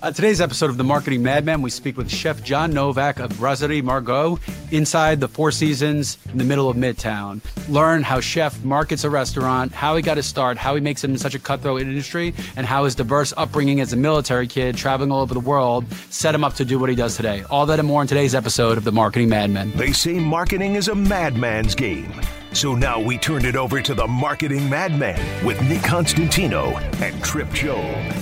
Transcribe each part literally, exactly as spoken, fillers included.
Uh, today's episode of The Marketing Madman, we speak with Chef John Novak of Brasserie Margot inside the Four Seasons in the middle of Midtown. Learn how Chef markets a restaurant, how he got his start, how he makes it in such a cutthroat industry, and how his diverse upbringing as a military kid traveling all over the world set him up to do what he does today. All that and more in today's episode of The Marketing Madman. They say marketing is a madman's game. So now we turn it over to The Marketing Madman with Nick Constantino and Trip Job.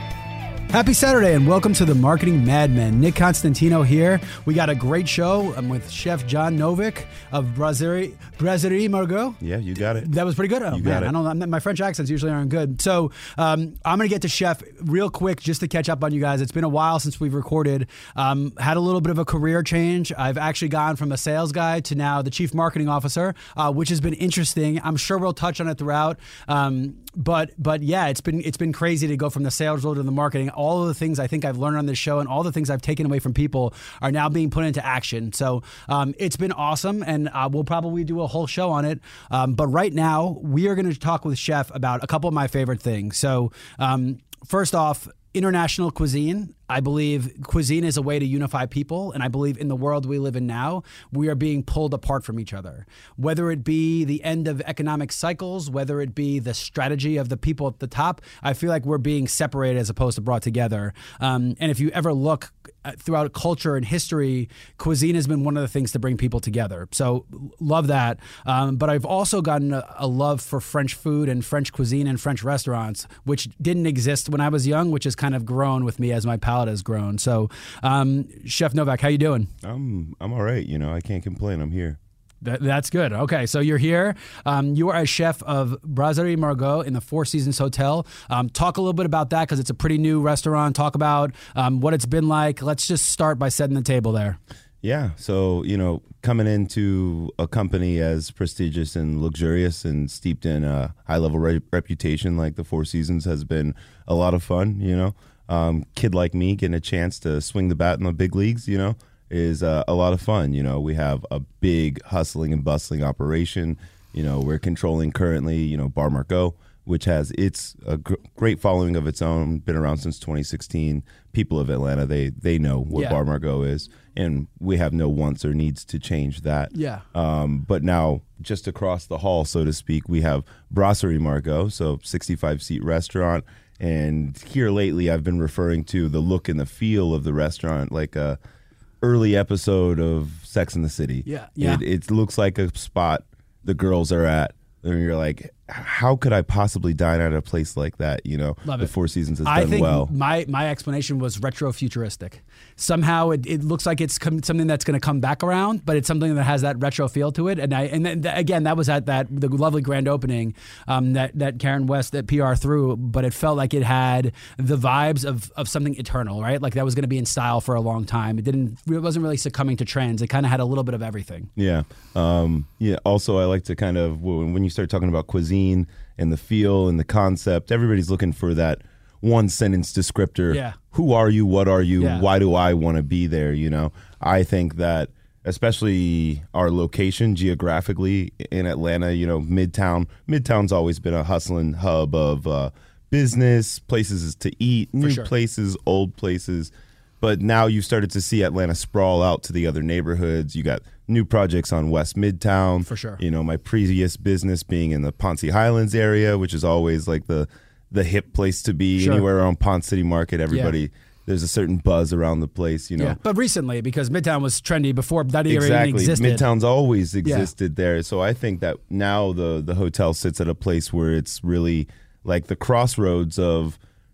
Happy Saturday and welcome to The Marketing Madmen. Nick Constantino here. We got a great show. I'm with Chef John Novak of Brasserie, Brasserie Margot. Yeah, you got it. That was pretty good. Oh, you man, got it. I don't know. My French accents usually aren't good. So um, I'm going to get to Chef real quick just to catch up on you guys. It's been a while since we've recorded. Um, had a little bit of a career change. I've actually gone from a sales guy to now the chief marketing officer, uh, which has been interesting. I'm sure we'll touch on it throughout. Um, but but yeah, it's been it's been crazy to go from the sales role to the marketing. All of the things I think I've learned on this show and all the things I've taken away from people are now being put into action. So um, it's been awesome, and uh, we'll probably do a whole show on it. Um, but right now, we are going to talk with Chef about a couple of my favorite things. So um, first off, international cuisine. I believe cuisine is a way to unify people, and I believe in the world we live in now, we are being pulled apart from each other. Whether it be the end of economic cycles, whether it be the strategy of the people at the top, I feel like we're being separated as opposed to brought together. Um, and if you ever look throughout culture and history, cuisine has been one of the things to bring people together. So love that. Um, but I've also gotten a, a love for French food and French cuisine and French restaurants, which didn't exist when I was young, which has kind of grown with me as my palate has grown. So, um, Chef Novak, how you doing? I'm I'm all right. You know, I can't complain. I'm here. That, that's good. Okay, so you're here. Um, you are a chef of Brasserie Margot in the Four Seasons Hotel. Um, talk a little bit about that because it's a pretty new restaurant. Talk about um, what it's been like. Let's just start by setting the table there. Yeah. So, you know, coming into a company as prestigious and luxurious and steeped in a high-level re- reputation like the Four Seasons has been a lot of fun, you know. Um, kid like me getting a chance to swing the bat in the big leagues, you know, is uh, a lot of fun. You know, we have a big hustling and bustling operation. You know, we're controlling currently, you know, Bar Margot, which has its a gr- great following of its own, been around since twenty sixteen. People of Atlanta, they they know what yeah. Bar Margot is, and we have no wants or needs to change that. Yeah. Um, but now, just across the hall, so to speak, we have Brasserie Margot, so sixty-five seat restaurant. And here lately, I've been referring to the look and the feel of the restaurant like a early episode of Sex and the City. Yeah, yeah. It, it looks like a spot the girls are at, and you're like, how could I possibly dine at a place like that? You know, Love the it. Four Seasons has I done think well. my my explanation was retro-futuristic. Somehow it, it looks like it's com- something that's going to come back around, but it's something that has that retro feel to it. And I and then, again, that was at that the lovely grand opening um, that that Karen West that P R threw, but it felt like it had the vibes of of something eternal, right? Like that was going to be in style for a long time. It didn't. It wasn't really succumbing to trends. It kind of had a little bit of everything. Yeah. Um, yeah. Also, I like to kind of when when you start talking about cuisine and the feel and the concept, everybody's looking for that one sentence descriptor. Yeah. Who are you? What are you? Yeah. Why do I want to be there? You know, I think that especially our location geographically in Atlanta, you know, Midtown, Midtown's always been a hustling hub of uh, business, places to eat, new sure. places, old places. But now you've started to see Atlanta sprawl out to the other neighborhoods. You got new projects on West Midtown. For sure. You know, my previous business being in the Ponce Highlands area, which is always like the the hip place to be. Sure. Anywhere around Ponce City Market, everybody, yeah. there's a certain buzz around the place, you know. Yeah. But recently, because Midtown was trendy before that area exactly. even existed. Midtown's always existed yeah. there. So I think that now the, the hotel sits at a place where it's really like the crossroads of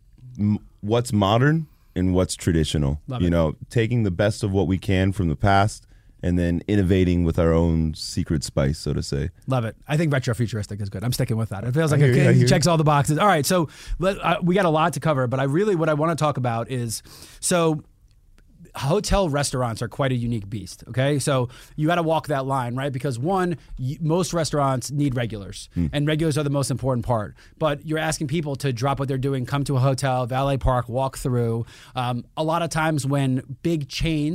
m- what's modern and what's traditional. Love you it. know, taking the best of what we can from the past and then innovating with our own secret spice, so to say. Love it. I think retro-futuristic is good. I'm sticking with that. It feels like I hear you, I it hear checks you. all the boxes. All right, so let, uh, we got a lot to cover, but I really, what I want to talk about is, so hotel restaurants are quite a unique beast, okay? So you got to walk that line, right? Because one, y- most restaurants need regulars, mm. and regulars are the most important part. But you're asking people to drop what they're doing, come to a hotel, valet park, walk through. Um, a lot of times when big chains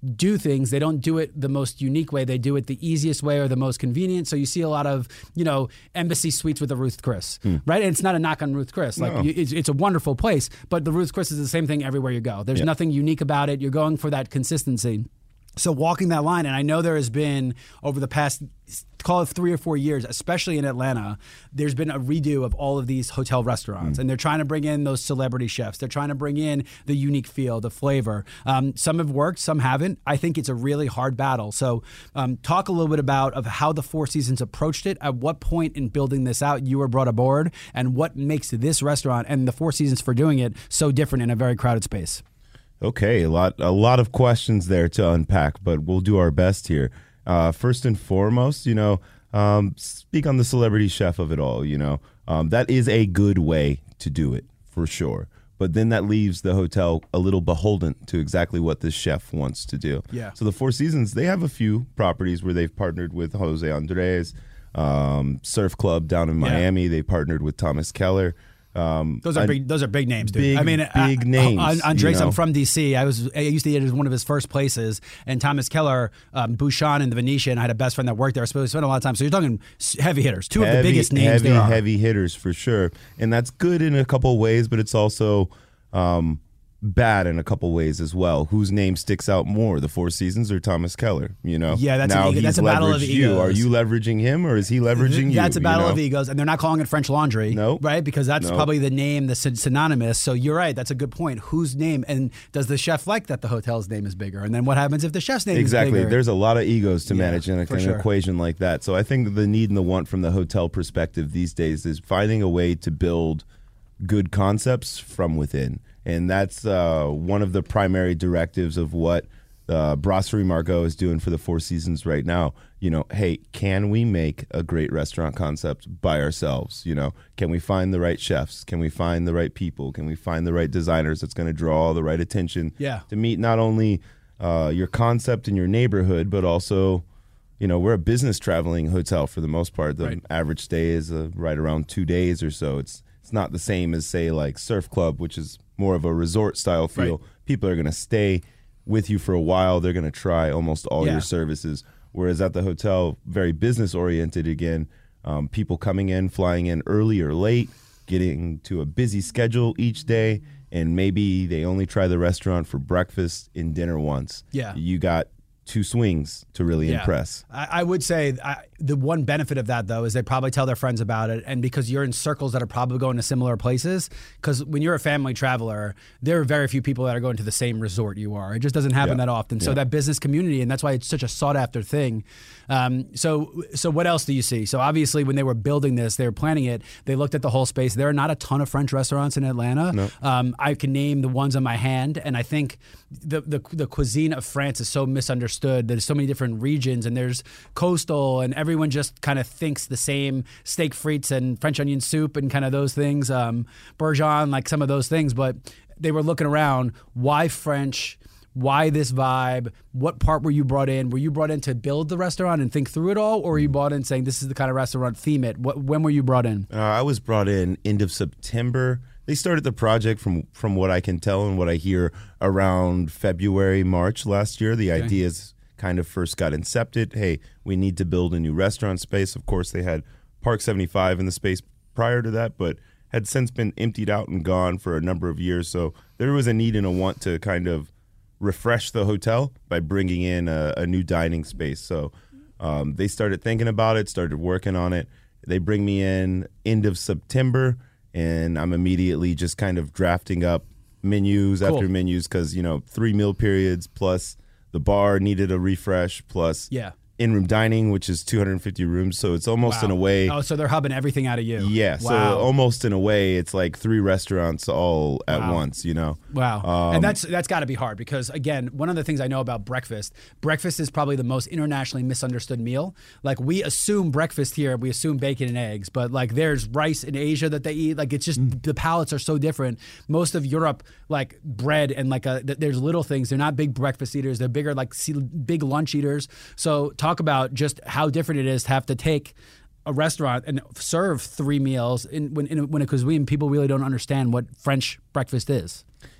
do things. They don't do it the most unique way. They do it the easiest way or the most convenient. So you see a lot of, you know, Embassy Suites with the Ruth Chris, mm. right? And it's not a knock on Ruth Chris. Like, no. you, it's, it's a wonderful place, but the Ruth Chris is the same thing everywhere you go. There's yeah. nothing unique about it. You're going for that consistency. So walking that line, and I know there has been over the past, call it three or four years, especially in Atlanta, there's been a redo of all of these hotel restaurants, mm. and they're trying to bring in those celebrity chefs. They're trying to bring in the unique feel, the flavor. Um, some have worked, some haven't. I think it's a really hard battle. So um, talk a little bit about of how the Four Seasons approached it. At what point in building this out you were brought aboard, and what makes this restaurant and the Four Seasons for doing it so different in a very crowded space? Okay, a lot a lot of questions there to unpack, but we'll do our best here. Uh, first and foremost, you know, um, speak on the celebrity chef of it all, you know. Um, that is a good way to do it, for sure. But then that leaves the hotel a little beholden to exactly what this chef wants to do. Yeah. So the Four Seasons, they have a few properties where they've partnered with Jose Andres, um, Surf Club down in Miami. Yeah. They partnered with Thomas Keller. Um, those are I, big. Those are big names, dude. Big, I mean, big I, names. I, Andres, you know? I'm from D C. I was I used to eat at one of his first places, and Thomas Keller, um, Bouchon, and the Venetian. I had a best friend that worked there. I suppose spent a lot of time. So you're talking heavy hitters, two heavy, of the biggest names heavy, there are. Heavy hitters for sure, and that's good in a couple of ways, but it's also um, bad in a couple ways as well. Whose name sticks out more, the Four Seasons or Thomas Keller? You know, yeah, that's now an ego, he's that's a battle of leveraged egos. You. Are you leveraging him, or is he leveraging you? That's a battle you know? of egos, and they're not calling it French Laundry, nope. right? Because that's nope. probably the name that's synonymous. So you're right. That's a good point. Whose name, and does the chef like that the hotel's name is bigger? And then what happens if the chef's name exactly. is bigger? There's a lot of egos to yeah, manage in a, an sure. equation like that. So I think that the need and the want from the hotel perspective these days is finding a way to build good concepts from within. And that's uh, one of the primary directives of what uh, Brasserie Margaux is doing for the Four Seasons right now. You know, hey, can we make a great restaurant concept by ourselves? You know, can we find the right chefs? Can we find the right people? Can we find the right designers that's going to draw the right attention yeah. to meet not only uh, your concept in your neighborhood, but also, you know, we're a business traveling hotel for the most part. The right. average stay is uh, right around two days or so. It's it's not the same as, say, like Surf Club, which is more of a resort style feel. Right. People are going to stay with you for a while. They're going to try almost all yeah. your services. Whereas at the hotel, very business oriented again, um, people coming in, flying in early or late, getting to a busy schedule each day, and maybe they only try the restaurant for breakfast and dinner once. Yeah. You got two swings to really yeah. impress. I, I would say I, the one benefit of that, though, is they probably tell their friends about it. And because you're in circles that are probably going to similar places, because when you're a family traveler, there are very few people that are going to the same resort you are. It just doesn't happen yeah. that often. Yeah. So that business community, and that's why it's such a sought after thing. Um, so, so what else do you see? So obviously when they were building this, they were planning it, they looked at the whole space. There are not a ton of French restaurants in Atlanta. No. Um, I can name the ones on my hand. And I think the, the, the cuisine of France is so misunderstood. There's so many different regions, and there's coastal, and everyone just kind of thinks the same steak frites and French onion soup and kind of those things, um, bourgeon, like some of those things. But they were looking around, why French? Why this vibe? What part were you brought in? Were you brought in to build the restaurant and think through it all, or were you brought in saying this is the kind of restaurant, theme it? What, when were you brought in? Uh, I was brought in end of September. They started the project from from what I can tell and what I hear around February, March last year. The Okay. ideas kind of first got incepted. Hey, we need to build a new restaurant space. Of course, they had Park seventy-five in the space prior to that, but had since been emptied out and gone for a number of years. So there was a need and a want to kind of refresh the hotel by bringing in a, a new dining space. So um, they started thinking about it, started working on it. They bring me in end of September, and I'm immediately just kind of drafting up menus Cool. after menus because, you know, three meal periods plus the bar needed a refresh plus Yeah. in-room dining, which is two hundred fifty rooms. So it's almost Wow. in a way. Oh, so they're hubbing everything out of you. Yeah. So Wow. almost in a way, it's like three restaurants all at Wow. once, you know? Wow. Um, and that's that's got to be hard because, again, one of the things I know about breakfast, breakfast is probably the most internationally misunderstood meal. Like, we assume breakfast here, we assume bacon and eggs, but like there's rice in Asia that they eat. Like, it's just Mm. the palates are so different. Most of Europe, like bread and like a, th- there's little things. They're not big breakfast eaters. They're bigger, like see, big lunch eaters. So talk about just how different it is to have to take a restaurant and serve three meals in when in, when because we people really don't understand what French breakfast is.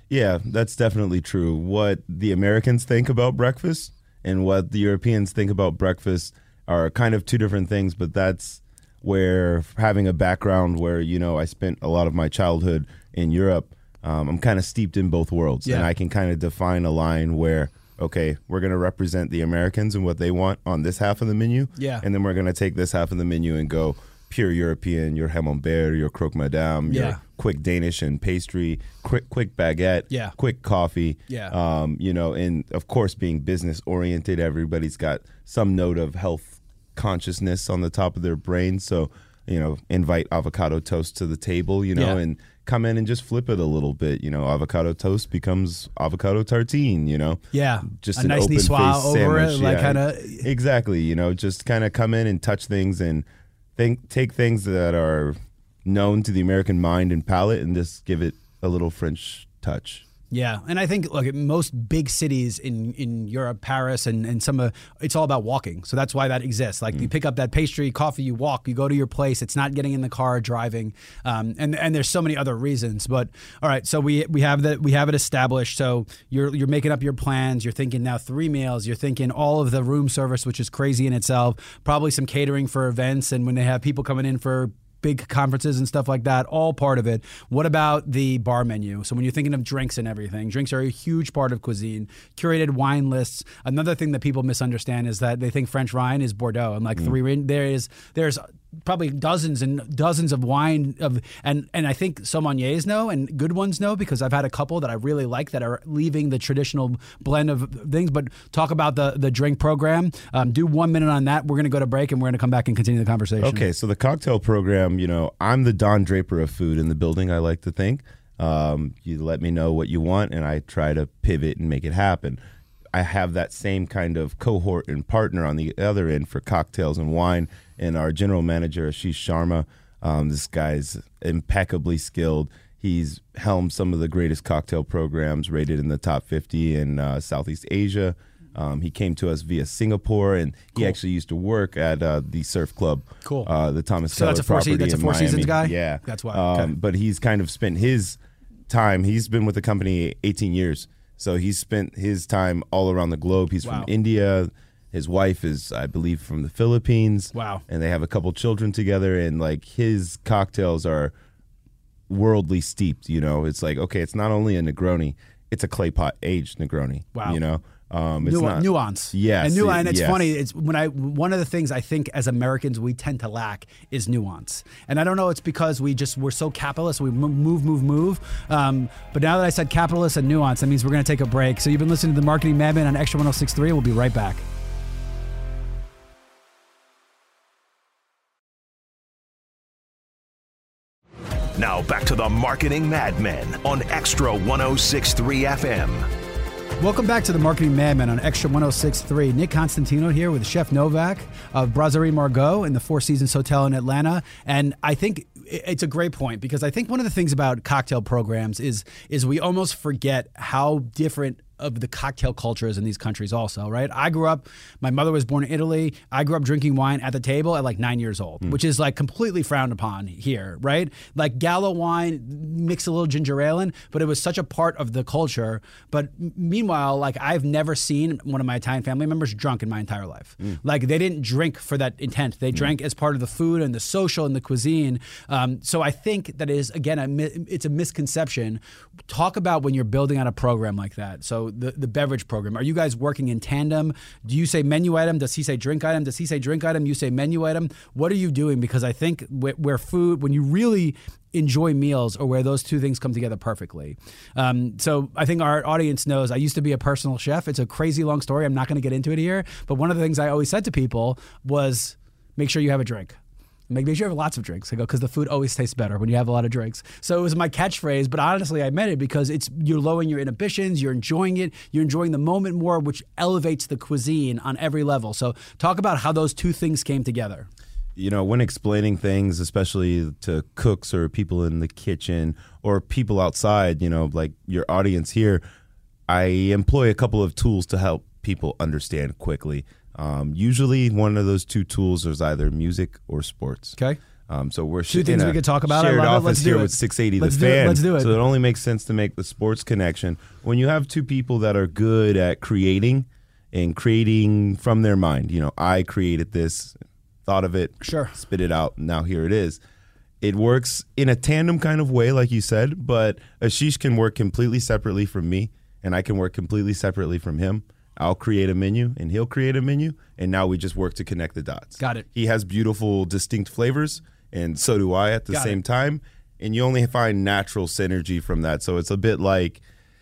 Yeah, that's definitely true. What the Americans think about breakfast and what the Europeans think about breakfast are kind of two different things, but that's where having a background where, you know, I spent a lot of my childhood in Europe, um, I'm kind of steeped in both worlds. Yeah. And I can kind of define a line where, okay, we're going to represent the Americans and what they want on this half of the menu. Yeah. And then we're going to take this half of the menu and go pure European, your Camembert, your Croque Madame, Yeah. your quick Danish and pastry, quick quick baguette, Yeah. quick coffee. Yeah. Um, you know, and of course being business oriented, everybody's got some note of health consciousness on the top of their brain. So, you know, invite avocado toast to the table, you know, Yeah. and come in and just flip it a little bit. You know, avocado toast becomes avocado tartine, you know. Yeah. Just a an nice open niçoise faced over sandwich. it, like yeah. kind of. Exactly. You know, just kind of come in and touch things and think, take things that are known to the American mind and palate and just give it a little French touch. Yeah, and I think look, most big cities in, in Europe, Paris, and and some of it's all about walking. So that's why that exists. Like mm. you pick up that pastry, coffee, you walk, you go to your place. It's not getting in the car, driving, um, and and there's so many other reasons. But all right, so we we have that we have it established. So you're you're making up your plans. You're thinking now three meals. You're thinking all of the room service, which is crazy in itself. Probably some catering for events, and when they have people coming in for big conferences and stuff like that, all part of it. What about the bar menu? So when you're thinking of drinks and everything, drinks are a huge part of cuisine. Curated wine lists. Another thing that people misunderstand is that they think French wine is Bordeaux. And like mm. three, there is there's probably dozens and dozens of wine of and and I think sommeliers know and good ones know because I've had a couple that I really like that are leaving the traditional blend of things. But talk about the the drink program. Um, do one minute on that. We're going to go to break and we're going to come back and continue the conversation. Okay, so the cocktail program, you know, I'm the Don Draper of food in the building, I like to think. Um, you let me know what you want and I try to pivot and make it happen. I have that same kind of cohort and partner on the other end for cocktails and wine. And our general manager, Ashish Sharma, um, this guy's impeccably skilled. He's helmed some of the greatest cocktail programs rated in the top fifty in uh, Southeast Asia. Um, he came to us via Singapore, and he cool. actually used to work at uh, the Surf Club, cool. uh, the Thomas so Keller that's a four property se- that's a in Four Miami. Seasons guy? Yeah. That's why. Um, okay. But he's kind of spent his time, he's been with the company eighteen years. So he's spent his time all around the globe. He's wow. from India. His wife is, I believe, from the Philippines. Wow. And they have a couple children together. And, like, his cocktails are worldly steeped, you know. It's like, okay, it's not only a Negroni, it's a clay pot aged Negroni. Wow. You know? Um, it's Nu- not, nuance. Yes. And, nu- and it's yes. funny. It's when I one of the things I think as Americans we tend to lack is nuance. And I don't know. It's because we just we're so capitalist. We move, move, move. Um, but now that I said capitalist and nuance, that means we're going to take a break. So you've been listening to the Marketing Madman on Extra one oh six point three. We'll be right back. Now back to the Marketing Madmen on Extra one oh six point three F M. Welcome back to the Marketing Madman on Extra one oh six point three. Nick Constantino here with Chef Novak of Brasserie Margaux in the Four Seasons Hotel in Atlanta. And I think it's a great point because I think one of the things about cocktail programs is is we almost forget how different of the cocktail cultures in these countries also, right? I grew up, my mother was born in Italy. I grew up drinking wine at the table at like nine years old, mm. which is like completely frowned upon here, right? Like Gallo wine, mix a little ginger ale in, but it was such a part of the culture. But meanwhile, like I've never seen one of my Italian family members drunk in my entire life. Mm. Like they didn't drink for that intent. They mm. drank as part of the food and the social and the cuisine. Um, so I think that is, again, a, it's a misconception. Talk about when you're building out a program like that. So The, the beverage program. Are you guys working in tandem? Do you say menu item? Does he say drink item? Does he say drink item? You say menu item? What are you doing? Because I think where, where food, when you really enjoy meals or where those two things come together perfectly. Um, so I think our audience knows I used to be a personal chef. It's a crazy long story. I'm not going to get into it here. But one of the things I always said to people was make sure you have a drink. Make sure you have lots of drinks. I go, because the food always tastes better when you have a lot of drinks. So it was my catchphrase, but honestly, I meant it because it's you're lowering your inhibitions, you're enjoying it, you're enjoying the moment more, which elevates the cuisine on every level. So talk about how those two things came together. You know, when explaining things, especially to cooks or people in the kitchen or people outside, you know, like your audience here, I employ a couple of tools to help people understand quickly. Um, usually one of those two tools is either music or sports. Okay. Um, so we're Two sh- things in a we could talk about. I shared love it. office Let's do here it. with six eighty Let's The do it. Fan. Let's do it. So it only makes sense to make the sports connection when you have two people that are good at creating and creating from their mind. You know, I created this, thought of it, Sure. spit it out, now here it is. It works in a tandem kind of way, like you said, but Ashish can work completely separately from me, and I can work completely separately from him. I'll create a menu, and he'll create a menu, and now we just work to connect the dots. Got it. He has beautiful, distinct flavors, and so do I at the Got same it. time, and you only find natural synergy from that. So it's a bit like,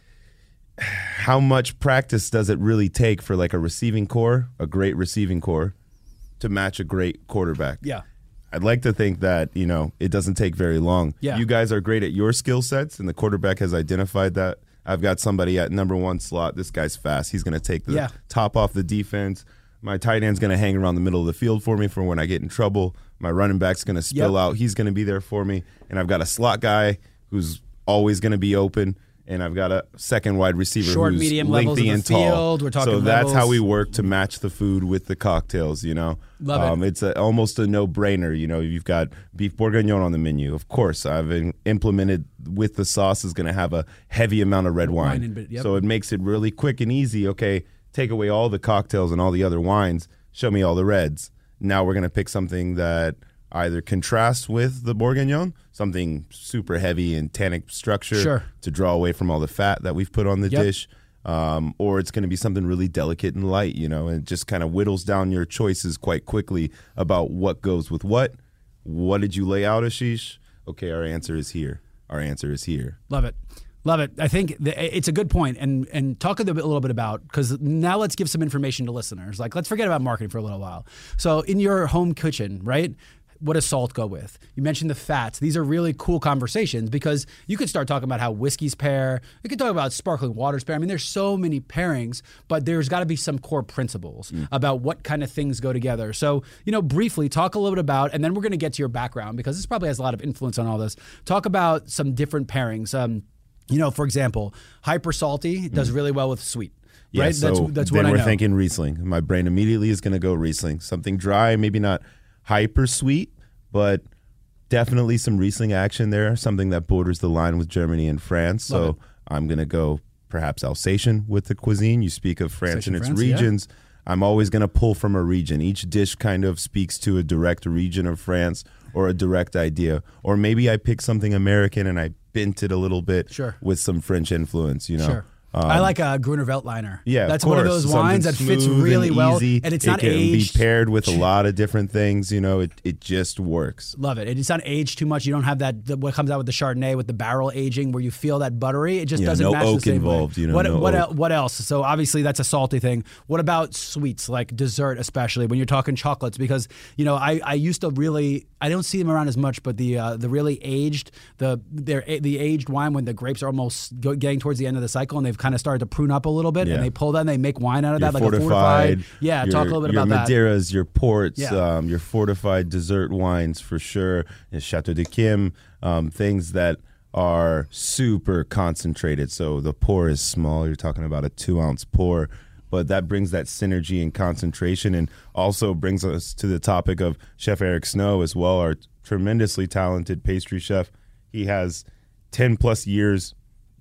how much practice does it really take for like a receiving core, a great receiving core, to match a great quarterback? Yeah. I'd like to think that, you know, it doesn't take very long. Yeah. You guys are great at your skill sets, and the quarterback has identified that. I've got somebody at number one slot. This guy's fast. He's going to take the Yeah. top off the defense. My tight end's going to hang around the middle of the field for me for when I get in trouble. My running back's going to spill Yep. out. He's going to be there for me. And I've got a slot guy who's always going to be open. And I've got a second wide receiver Short, who's medium levels lengthy of the and tall. field. We're talking so that's levels. how we work to match the food with the cocktails, you know. Love it. Um, it's a, almost a no-brainer. You know, you've got beef bourguignon on the menu. Of course, I've in, implemented with the sauce is going to have a heavy amount of red wine. Wine and- yep. So it makes it really quick and easy. Okay, take away all the cocktails and all the other wines. Show me all the reds. Now we're going to pick something that either contrasts with the bourguignon, something super heavy in tannic structure Sure. to draw away from all the fat that we've put on the Yep. dish. Um, or it's going to be something really delicate and light, you know, and it just kind of whittles down your choices quite quickly about what goes with what. What did you lay out, Ashish? Okay, our answer is here. Our answer is here. Love it. Love it. I think the, it's a good point. And and talk a, bit, a little bit about, because now let's give some information to listeners. Like, let's forget about marketing for a little while. So in your home kitchen, right, what does salt go with? You mentioned the fats. These are really cool conversations because you could start talking about how whiskeys pair. You could talk about sparkling waters pair. I mean, there's so many pairings, but there's got to be some core principles mm. about what kind of things go together. So, you know, briefly talk a little bit about, and then we're going to get to your background because this probably has a lot of influence on all this. Talk about some different pairings. Um, You know, for example, hyper salty does really well with sweet. Yeah, right? so that's that's then what I we're know. thinking Riesling. My brain immediately is going to go Riesling. Something dry, maybe not hyper sweet, but definitely some Riesling action there. Something that borders the line with Germany and France. Love so it. I'm going to go perhaps Alsatian with the cuisine. You speak of France Alsatian and its France, yeah. regions. I'm always going to pull from a region. Each dish kind of speaks to a direct region of France or a direct idea. Or maybe I pick something American and I bent it a little bit Sure. with some French influence, you know. Sure. Um, I like a Gruner Veltliner. Yeah, that's of one of course. those wines that Something fits smooth really and well, easy. and it's it not can aged. be paired with a lot of different things. You know, it it just works. Love it. And it's not aged too much. You don't have that the, what comes out with the Chardonnay with the barrel aging where you feel that buttery. It just Yeah, doesn't no match oak the same involved, way. you know, what no what oak. el- what else? So obviously that's a salty thing. What about sweets like dessert, especially when you're talking chocolates? Because you know I, I used to really I don't see them around as much, but the uh, the really aged the they're, the aged wine when the grapes are almost go, getting towards the end of the cycle and they've kind of started to prune up a little bit Yeah. and they pull that and they make wine out of Your that like fortified, a fortified. Yeah, your, talk a little bit your about that. Madeiras, your ports, Yeah. um, your fortified dessert wines for sure, and Chateau de Kim, um, things that are super concentrated. So the pour is small. You're talking about a two ounce pour, but that brings that synergy and concentration, and also brings us to the topic of Chef Eric Snow as well, our tremendously talented pastry chef. He has ten plus years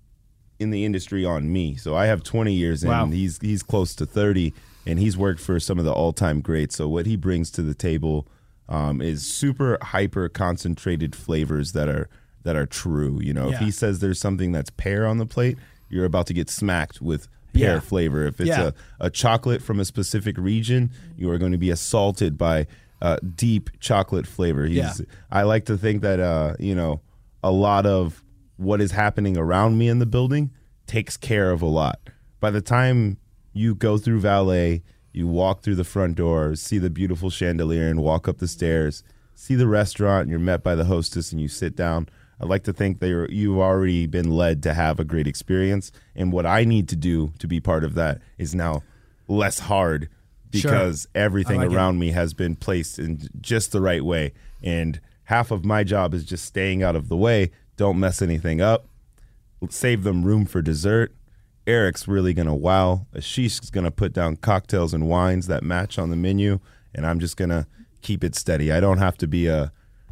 in the industry on me. So I have twenty years Wow. and he's he's close to thirty, and he's worked for some of the all-time greats. So what he brings to the table um, is super hyper concentrated flavors that are that are true. You know, Yeah. if he says there's something that's pear on the plate, you're about to get smacked with pear Yeah. flavor. If it's Yeah. a, a chocolate from a specific region, you are going to be assaulted by uh, deep chocolate flavor. He's, Yeah. I like to think that uh, you know, a lot of what is happening around me in the building takes care of a lot. By the time you go through valet, you walk through the front door, see the beautiful chandelier and walk up the stairs, see the restaurant, and you're met by the hostess and you sit down. I like to think that you're, you've already been led to have a great experience. And what I need to do to be part of that is now less hard because everything I like it. around me has been placed in just the right way. And half of my job is just staying out of the way. Don't mess anything up. Save them room for dessert. Eric's really going to wow. Ashish is going to put down cocktails and wines that match on the menu, and I'm just going to keep it steady. I don't have to be a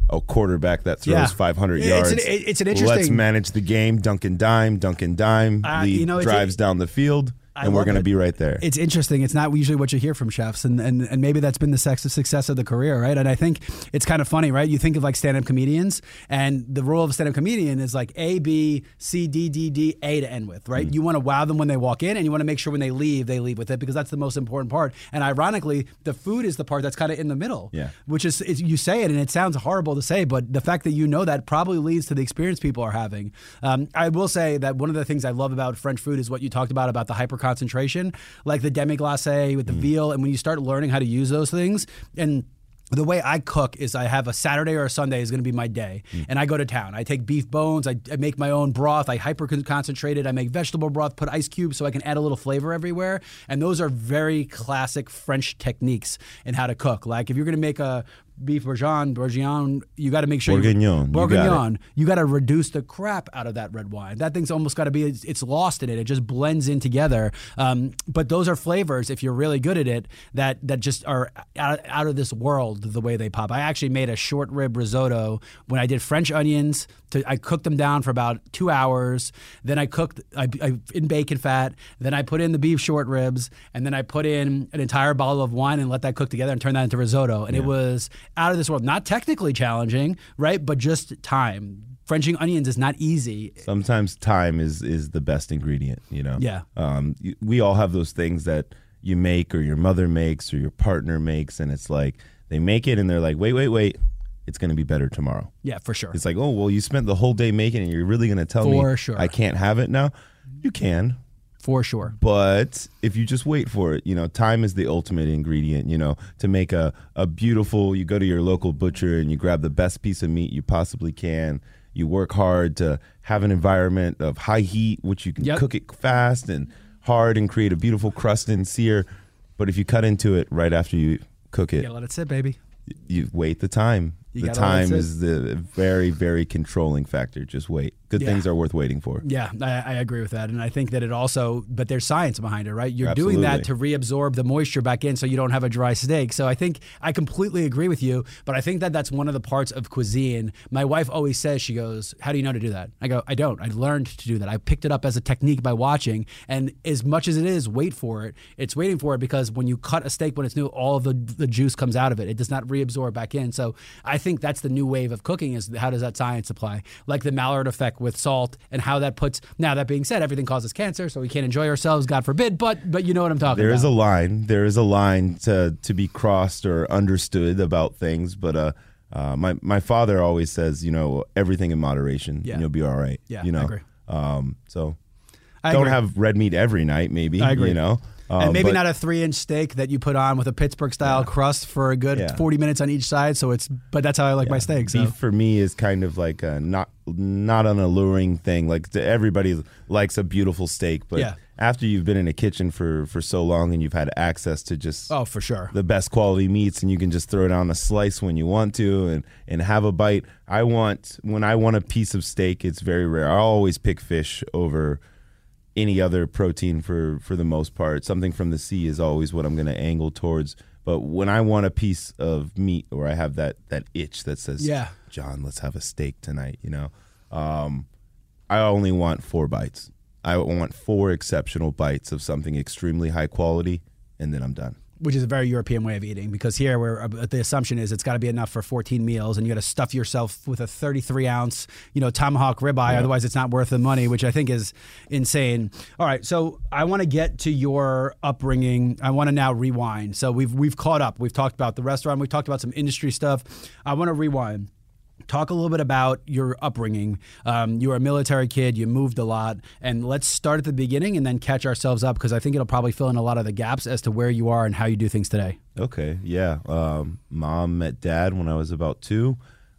a quarterback that throws Yeah. five hundred It's yards. an- it's an interesting- Let's manage the game. Dunk and dime, dunk and dime. Uh, Lead you know, it's drives a- down the field, I and we're love going to it. be right there. It's interesting. It's not usually what you hear from chefs, and, and, and maybe that's been the sex of success of the career, right? And I think it's kind of funny, right? You think of like stand-up comedians, and the role of a stand-up comedian is like A, B, C, D, D, D, A to end with, right? Mm. You want to wow them when they walk in, and you want to make sure when they leave, they leave with it, because that's the most important part. And ironically, the food is the part that's kind of in the middle, Yeah. which is, it's, you say it, and it sounds horrible to say, but the fact that you know that probably leads to the experience people are having. Um, I will say that one of the things I love about French food is what you talked about, about the hyper concentration, like the demi-glace with the veal. And when you start learning how to use those things, and the way I cook is I have a Saturday or a Sunday is going to be my day. Mm. And I go to town. I take beef bones. I, I make my own broth. I hyper concentrate it. I make vegetable broth, put ice cubes so I can add a little flavor everywhere. And those are very classic French techniques in how to cook. Like if you're going to make a beef bourguignon, bourguignon, you got to make sure Bourguignon, you, you bourguignon, got you got to reduce the crap out of that red wine. That thing's almost got to be, it's, it's lost in it. It just blends in together. Um, but those are flavors, if you're really good at it, that that just are out, out of this world the way they pop. I actually made a short rib risotto when I did French onions. To, I cooked them down for about two hours. Then I cooked I, I, in bacon fat. Then I put in the beef short ribs, and then I put in an entire bottle of wine and let that cook together and turn that into risotto. And yeah. it was out of this world. Not technically challenging, right? But just time. Frenching onions is not easy. Sometimes time is is the best ingredient, you know? Yeah. Um, we all have those things that you make or your mother makes or your partner makes, and it's like they make it and they're like, wait, wait, wait. It's going to be better tomorrow. Yeah, for sure. It's like, oh, well, you spent the whole day making it and you're really going to tell for me sure. I can't have it now? You can. For sure. But if you just wait for it, you know, time is the ultimate ingredient, you know, to make a, a beautiful, you go to your local butcher and you grab the best piece of meat you possibly can. You work hard to have an environment of high heat, which you can yep. cook it fast and hard and create a beautiful crust and sear. But if you cut into it right after you cook it, you gotta let it sit, baby. You wait the time. You the time is the very, very controlling factor. Just wait. Good yeah. things are worth waiting for. Yeah, I, I agree with that. And I think that it also, but there's science behind it, right? You're Absolutely. doing that to reabsorb the moisture back in so you don't have a dry steak. So I think I completely agree with you, but I think that that's one of the parts of cuisine. My wife always says, she goes, how do you know to do that? I go, I don't. I learned to do that. I picked it up as a technique by watching. And as much as it is, wait for it. It's waiting for it because when you cut a steak when it's new, all of the, the juice comes out of it. It does not reabsorb back in. So I think that's the new wave of cooking is how does that science apply? Like the Maillard effect with salt and how that puts, now that being said, everything causes cancer, so we can't enjoy ourselves, God forbid, but but you know what I'm talking There about. There is a line. There is a line to, to be crossed or understood about things, but uh, uh, my, my father always says, you know, everything in moderation, yeah. and you'll be all right. Yeah, you know? I agree. Um, so I don't agree. have red meat every night, maybe, I agree. you know? Um, and maybe but, not a three-inch steak that you put on with a Pittsburgh-style yeah. crust for a good yeah. forty minutes on each side. So it's, but that's how I like yeah. my steak. So. Beef for me is kind of like a not not an alluring thing. Like everybody likes a beautiful steak, but yeah. after you've been in a kitchen for, for so long and you've had access to just oh for sure the best quality meats, and you can just throw down a slice when you want to and and have a bite. I want when I want a piece of steak, it's very rare. I always pick fish over any other protein for, for the most part. Something from the sea is always what I'm going to angle towards. But when I want a piece of meat or I have that, that itch that says, yeah. John, let's have a steak tonight, you know, um, I only want four bites. I want four exceptional bites of something extremely high quality, and then I'm done. Which is a very European way of eating, because here where the assumption is it's got to be enough for fourteen meals, and you got to stuff yourself with a thirty-three ounce, you know, tomahawk ribeye. Yeah. Otherwise, it's not worth the money, which I think is insane. All right, so I want to get to your upbringing. I want to now rewind. So we've we've caught up. We've talked about the restaurant. We've talked about some industry stuff. I want to rewind. Talk a little bit about your upbringing. Um, you were a military kid. You moved a lot. And let's start at the beginning and then catch ourselves up, because I think it'll probably fill in a lot of the gaps as to where you are and how you do things today. Okay, yeah. Um, Mom met Dad when I was about two.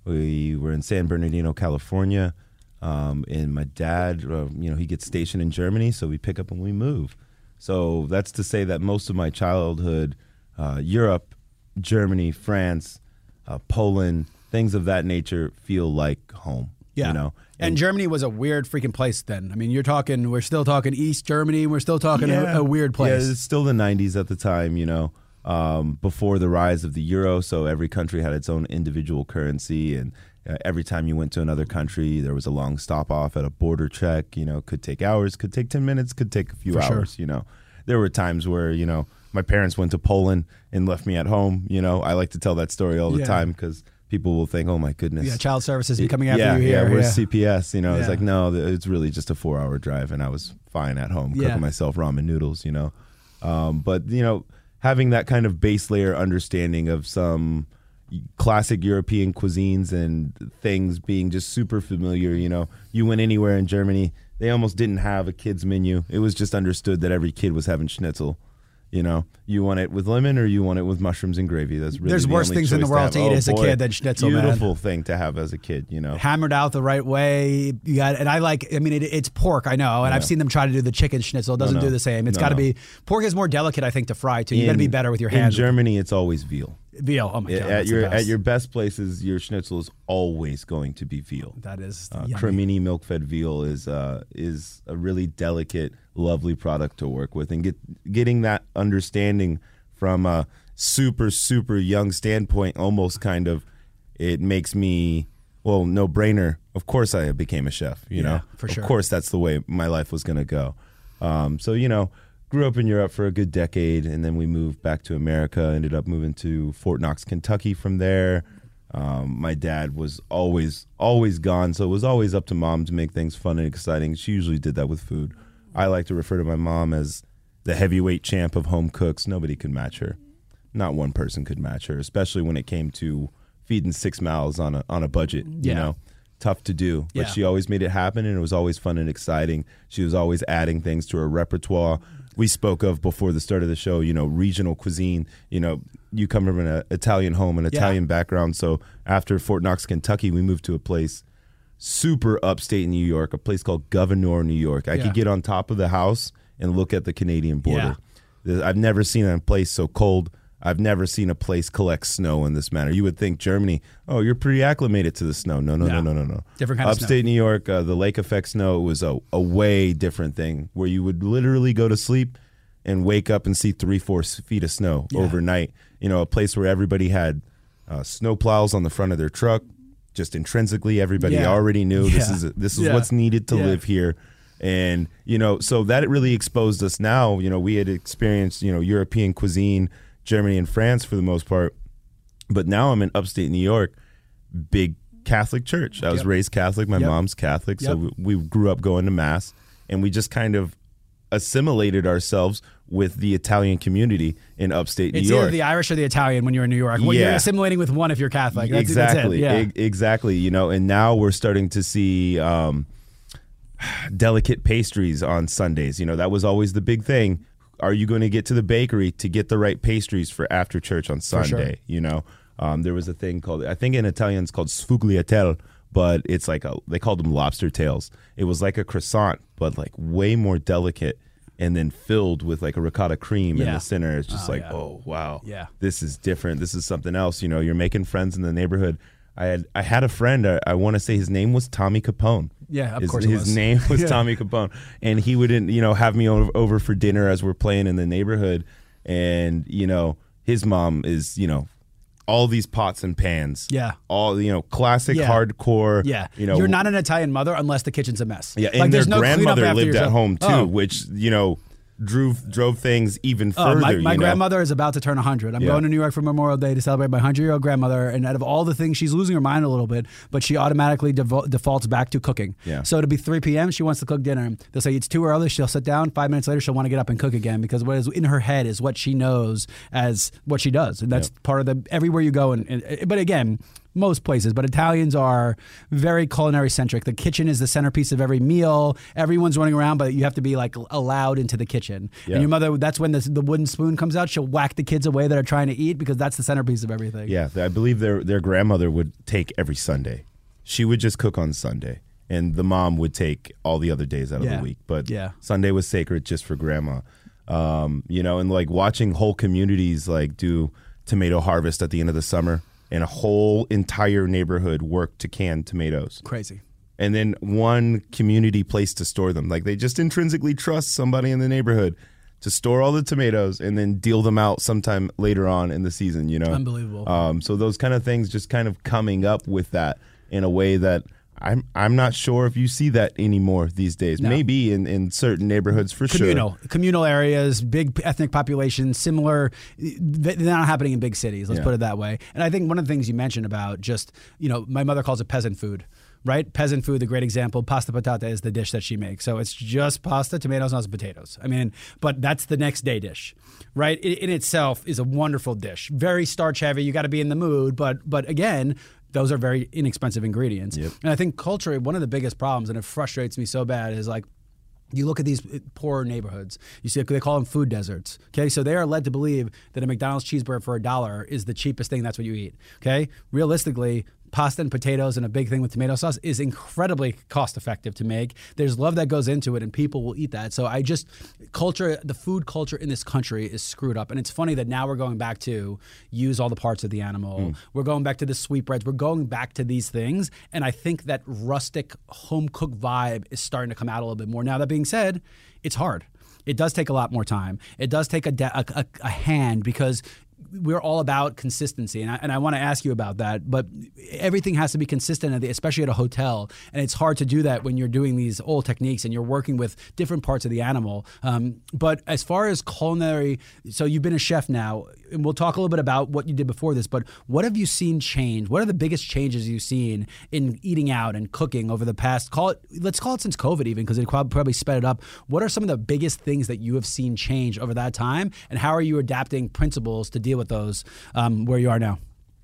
We were in San Bernardino, California. Um, and my dad, uh, you know, he gets stationed in Germany, so we pick up and we move. So that's to say that most of my childhood, uh, Europe, Germany, France, uh, Poland, things of that nature feel like home. Yeah. You know? And, and Germany was a weird freaking place then. I mean, you're talking, we're still talking East Germany. We're still talking yeah, a, a weird place. Yeah, it's still the nineties at the time, you know. um, before the rise of the euro. So every country had its own individual currency, and uh, every time you went to another country, there was a long stop off at a border check. You know, could take hours, could take ten minutes, could take a few For hours. sure. You know, there were times where you know my parents went to Poland and left me at home. You know, I like to tell that story all the Yeah. time because people will think, "Oh my goodness, Yeah, child services be coming after yeah, you here. yeah, where's yeah. C P S?" You know, it's Yeah. like, no, th- it's really just a four-hour drive, and I was fine at home Yeah. cooking myself ramen noodles. You know, um, but you know, having that kind of base layer understanding of some classic European cuisines and things being just super familiar. You know, you went anywhere in Germany, they almost didn't have a kids menu. It was just understood that every kid was having schnitzel. You know, you want it with lemon or you want it with mushrooms and gravy. That's really There's the worse only things in the choice world to, have. eat Oh, as a boy. kid than schnitzel, man. Beautiful thing to have as a kid, you know. Hammered out the right way. You got, and I like. I mean, it, it's pork. I know, and Yeah. I've seen them try to do the chicken schnitzel. It doesn't no. do the same. It's No, got to no. be pork is more delicate, I think, to fry too. You got to In- be better with your hands. In Germany, it's always veal. Veal. Oh my god. at that's the your best. at your best places, your schnitzel is always going to be veal. That is Uh, yummy. cremini milk-fed veal is uh, is a really delicate, lovely product to work with, and get getting that understanding from a super super young standpoint, almost kind of, it makes me well no brainer. Of course, I became a chef. You Yeah, know, for sure. Of course, that's the way my life was going to go. Um, so you know. Grew up in Europe for a good decade, and then we moved back to America. Ended up moving to Fort Knox, Kentucky from there. Um, my dad was always, always gone, so it was always up to mom to make things fun and exciting. She usually did that with food. I like to refer to my mom as the heavyweight champ of home cooks. Nobody could match her. Not one person could match her, especially when it came to feeding six mouths on a on a budget. You Yeah. know, tough to do, but Yeah. she always made it happen, and it was always fun and exciting. She was always adding things to her repertoire. We spoke of before the start of the show, you know, regional cuisine. You know, you come from an uh, Italian home, an Italian background. So after Fort Knox, Kentucky, we moved to a place super upstate New York, a place called Gouverneur, New York. I Yeah. could get on top of the house and look at the Canadian border. The- I've never seen a place so cold. I've never seen a place collect snow in this manner. You would think Germany, oh, you're pretty acclimated to the snow. No, no, No. no, no, no, no. Different kind of snow. Upstate New York, uh, the lake effect snow was a, a way different thing, where you would literally go to sleep and wake up and see three, four s- feet of snow Yeah. overnight. You know, a place where everybody had uh, snow plows on the front of their truck. Just intrinsically, everybody Yeah. already knew this Yeah. is this is Yeah. what's needed to Yeah. live here. And, you know, so that really exposed us now. You know, we had experienced, you know, European cuisine, Germany and France for the most part. But now I'm in upstate New York, big Catholic church. I was Yep. raised Catholic. My Yep. mom's Catholic. So Yep. we, we grew up going to Mass. And we just kind of assimilated ourselves with the Italian community in upstate It's New York. either the Irish or the Italian when you're in New York. Well, you're Yeah. assimilating with one if you're Catholic. That's, exactly. That's it. Yeah. E- exactly. You know, and now we're starting to see um, delicate pastries on Sundays. You know, that was always the big thing. Are you going to get to the bakery to get the right pastries for after church on Sunday? sure. You know, um, there was a thing called, I think in Italian it's called sfugliatelle, but it's like a, they called them lobster tails. It was like a croissant, but like way more delicate, and then filled with like a ricotta cream in Yeah. the center. It's just Oh, like, yeah. oh wow, Yeah. this is different. This is something else. You know, you're making friends in the neighborhood. I had I had a friend. I, I want to say his name was Tommy Capone. Yeah, of his, course it his was. name was Yeah. Tommy Capone, and he would, you know, have me over, over for dinner as we're playing in the neighborhood, and you know, his mom is, you know, all these pots and pans. Yeah. all you know, classic Yeah. hardcore. Yeah. you know, You're not an Italian mother unless the kitchen's a mess. yeah, and Like, their there's no cleanup grandmother after lived yourself. at home too, Oh. which you know. Drove drove things even Oh, further. my you my know? grandmother is about to turn one hundred. I'm Yeah. going to New York for Memorial Day to celebrate my one hundred-year-old grandmother, and out of all the things, she's losing her mind a little bit, but she automatically devo- defaults back to cooking. Yeah. So it'll be three p.m., she wants to cook dinner. They'll say it's too early, she'll sit down. Five minutes later, she'll want to get up and cook again, because what is in her head is what she knows as what she does. And that's Yep. part of the, everywhere you go. And, and But again, most places, but Italians are very culinary centric. The kitchen is the centerpiece of every meal. Everyone's running around, but you have to be like allowed into the kitchen. Yeah. And your mother, that's when the, the wooden spoon comes out. She'll whack the kids away that are trying to eat, because that's the centerpiece of everything. Yeah, I believe their their grandmother would take every Sunday. She would just cook on Sunday, and the mom would take all the other days out of Yeah. the week. But Yeah. Sunday was sacred just for grandma. Um, you know, and like watching whole communities like do tomato harvest at the end of the summer, and a whole entire neighborhood work to can tomatoes. Crazy. And then one community place to store them. Like they just intrinsically trust somebody in the neighborhood to store all the tomatoes and then deal them out sometime later on in the season, you know? Unbelievable. Um, so those kind of things just kind of coming up with that in a way that I'm I'm not sure if you see that anymore these days. No. Maybe in, in certain neighborhoods for communal, sure. Communal areas, big ethnic populations, similar. They're not happening in big cities. Let's Yeah. put it that way. And I think one of the things you mentioned about just, you know, my mother calls it peasant food. Right? Peasant food, the great example. Pasta patata is the dish that she makes. So it's just pasta, tomatoes, and potatoes. I mean, but that's the next day dish, right? It in itself is a wonderful dish. Very starch heavy. You got to be in the mood. But but again, those are very inexpensive ingredients. Yep. And I think culturally, one of the biggest problems, and it frustrates me so bad, is like, you look at these poor neighborhoods. You see, they call them food deserts. Okay, so they are led to believe that a McDonald's cheeseburger for a dollar is the cheapest thing. That's what you eat. Okay, realistically, pasta and potatoes and a big thing with tomato sauce is incredibly cost effective to make. There's love that goes into it, and people will eat that. So I just culture, the food culture in this country is screwed up, and it's funny that now we're going back to use all the parts of the animal. Mm. We're going back to the sweetbreads. We're going back to these things, and I think that rustic home cooked vibe is starting to come out a little bit more. Now that being said, it's hard. It does take a lot more time. It does take a, a, a, a hand because we're all about consistency, and I, and I want to ask you about that, but everything has to be consistent, especially at a hotel, and it's hard to do that when you're doing these old techniques and you're working with different parts of the animal. Um, but as far as culinary, so you've been a chef now, and we'll talk a little bit about what you did before this, but what have you seen change? What are the biggest changes you've seen in eating out and cooking over the past, call it, let's call it since COVID even, because it probably sped it up. What are some of the biggest things that you have seen change over that time, and how are you adapting principles to deal with those um, where you are now?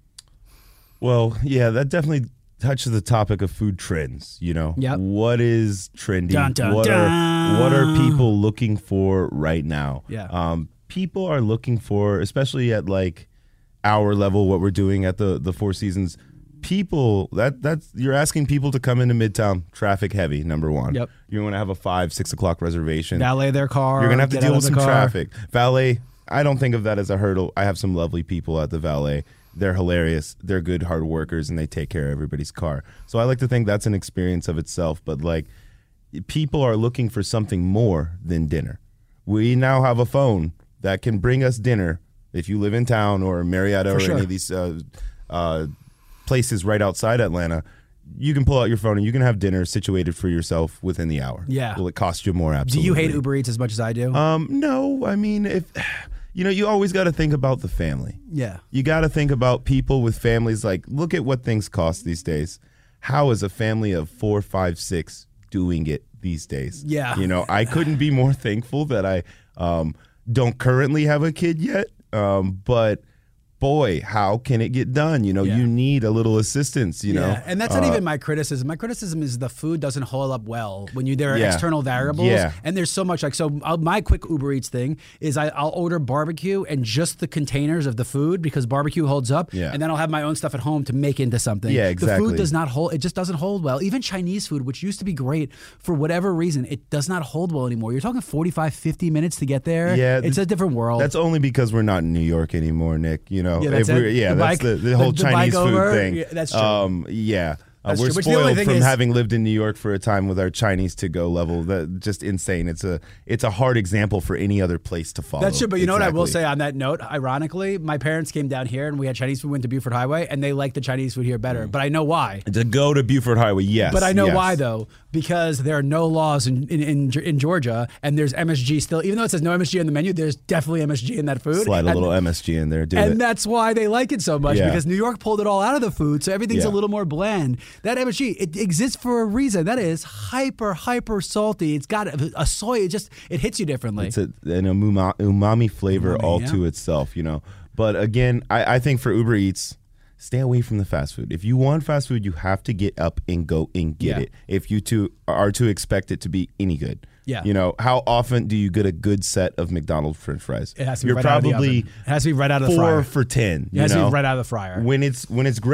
Well, yeah, that definitely touches the topic of food trends. You know, Yep. What is trendy? Dun, dun, what dun. are what are people looking for right now? Yeah. Um, people are looking for, especially at like our level, what we're doing at the the Four Seasons. People that that's you're asking people to come into Midtown, traffic heavy. Number one. Yep. You're going to have a five, six o'clock reservation. Valet their car. You're gonna have to get deal out with of some the car. traffic. Valet, I don't think of that as a hurdle. I have some lovely people at the valet. They're hilarious. They're good, hard workers, and they take care of everybody's car. So I like to think that's an experience of itself. But like, people are looking for something more than dinner. We now have a phone that can bring us dinner if you live in town or Marietta For or sure. any of these uh, uh, places right outside Atlanta. You can pull out your phone and you can have dinner situated for yourself within the hour. Yeah. Will it cost you more? Do Absolutely. you hate Uber Eats as much as I do? Um, no, I mean, if you know, you always got to think about the family. yeah. You got to think about people with families. Like, look at what things cost these days. How is a family of four, five, six doing it these days? Yeah. You know, I couldn't be more thankful that I um, don't currently have a kid yet. Um, but boy, how can it get done? You know, Yeah. you need a little assistance, you know. Yeah, and that's not Uh, even my criticism. My criticism is the food doesn't hold up well when you there are Yeah. external variables. Yeah. And there's so much like so. I'll, my quick Uber Eats thing is I, I'll order barbecue and just the containers of the food because barbecue holds up. Yeah. And then I'll have my own stuff at home to make into something. Yeah, The exactly. food does not hold. It just doesn't hold well. Even Chinese food, which used to be great, for whatever reason, it does not hold well anymore. You're talking forty-five, fifty minutes to get there. Yeah, It's th- a different world. That's only because we're not in New York anymore, Nick. You know, Yeah, that's If we're- it? yeah, The that's bike- the, the whole the- the Chinese bike food over? thing. Yeah, that's true. Um, yeah. Uh, That's we're true. Which the only spoiled thing from is- having lived in New York for a time with our Chinese to go level. That just insane. It's a it's a hard example for any other place to follow. That's true, but you know what I will Exactly. say on that note? Ironically, my parents came down here and we had Chinese food, went to Buford Highway, and they liked the Chinese food here better. But I know why. To go to Buford Highway, yes. But I know yes. why though, because there are no laws in, in, in, in Georgia, and there's M S G still. Even though it says no M S G on the menu, there's definitely M S G in that food. Slide a and, little M S G in there, do and it. that's why they like it so much Yeah. because New York pulled it all out of the food, so everything's Yeah. a little more bland. That M S G, it exists for a reason. That is hyper, hyper salty. It's got a, a soy. It just it hits you differently. It's a, an umami, umami flavor Umami, all yeah. to itself, you know. But again, I, I think for Uber Eats, stay away from the fast food. If you want fast food, you have to get up and go and get Yeah. it. If you two are to expect it to be any good. Yeah. You know, how often do you get a good set of McDonald's French fries? It has to be You're right out of the probably oven. It has to be right out of the four fryer. for ten. It has you to know? be right out of the fryer. When it's when it's great,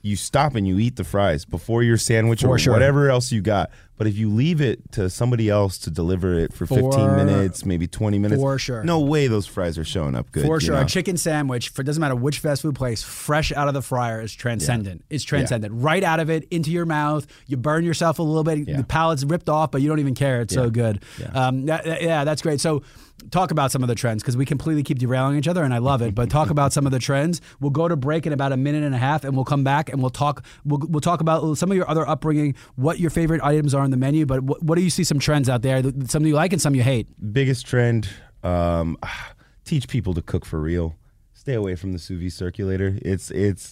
you stop and you eat the fries before your sandwich For or sure. whatever else you got. But if you leave it to somebody else to deliver it for, For- fifteen minutes, maybe twenty minutes, For sure. no way those fries are showing up good. For you sure. know? A chicken sandwich, for doesn't matter which fast food place, fresh out of the fryer is transcendent. It's transcendent. Right out of it, into your mouth. You burn yourself a little bit. Yeah. The palate's ripped off, but you don't even care. It's Yeah. so good. Yeah. Um, that- that- yeah, that's great. So talk about some of the trends, because we completely keep derailing each other, and I love it. But talk about some of the trends. We'll go to break in about a minute and a half, and we'll come back and we'll talk. We'll, we'll talk about some of your other upbringing, what your favorite items are on the menu. But what, what do you see some trends out there? Some you like and some you hate. Biggest trend, um, teach people to cook for real. Stay away from the sous vide circulator. It's it's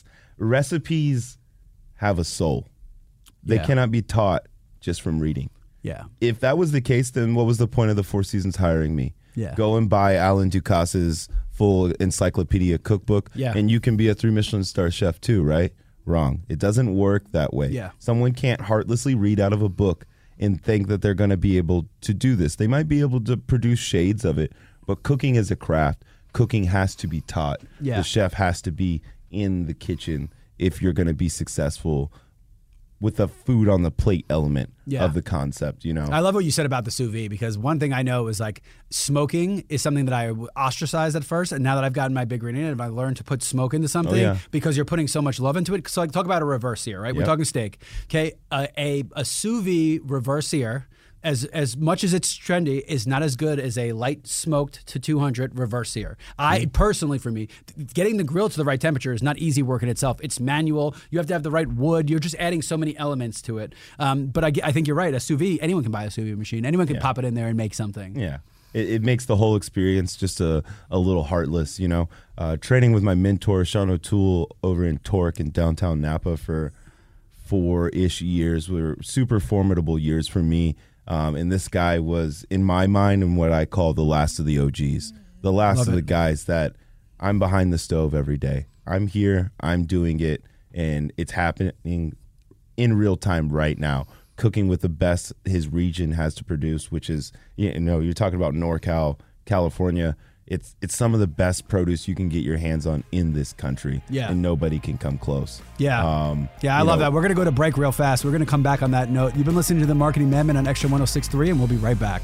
recipes have a soul. They Yeah. cannot be taught just from reading. Yeah. If that was the case, then what was the point of the Four Seasons hiring me? Yeah. Go and buy Alan Ducasse's full encyclopedia cookbook, Yeah. and you can be a three Michelin star chef too, right? Wrong. It doesn't work that way. Yeah. Someone can't heartlessly read out of a book and think that they're going to be able to do this. They might be able to produce shades of it, but cooking is a craft. Cooking has to be taught. Yeah. The chef has to be in the kitchen if you're going to be successful with the food on the plate element Yeah. of the concept, you know? I love what you said about the sous vide, because one thing I know is like smoking is something that I ostracized at first, and now that I've gotten my big ring in it, I've learned to put smoke into something Oh, yeah. because you're putting so much love into it. So like talk about a reverse-sear, right? We're Yep. talking steak. Okay, a, a, a sous vide reverse-sear, as as much as it's trendy, is not as good as a light smoked to two hundred reverse sear. I personally, for me, th- getting the grill to the right temperature is not easy work in itself. It's manual. You have to have the right wood. You're just adding so many elements to it. Um, but I, ge- I think you're right. A sous vide, anyone can buy a sous vide machine. Anyone can Yeah. pop it in there and make something. Yeah. It, it makes the whole experience just a, a little heartless, you know. Uh, training with my mentor, Sean O'Toole, over in Torque in downtown Napa for four-ish years were super formidable years for me. Um, and this guy was, in my mind, and what I call the last of the O Gs, the last Love of it. the guys that I'm behind the stove every day. I'm here, I'm doing it, and it's happening in real time right now. Cooking with the best his region has to produce, which is, you know, you're talking about NorCal, California. It's it's some of the best produce you can get your hands on in this country. Yeah. And nobody can come close. Yeah. Um, Yeah, I you love know, that. We're going to go to break real fast. We're going to come back on that note. You've been listening to the Marketing Madman on Extra one oh six point three, and we'll be right back.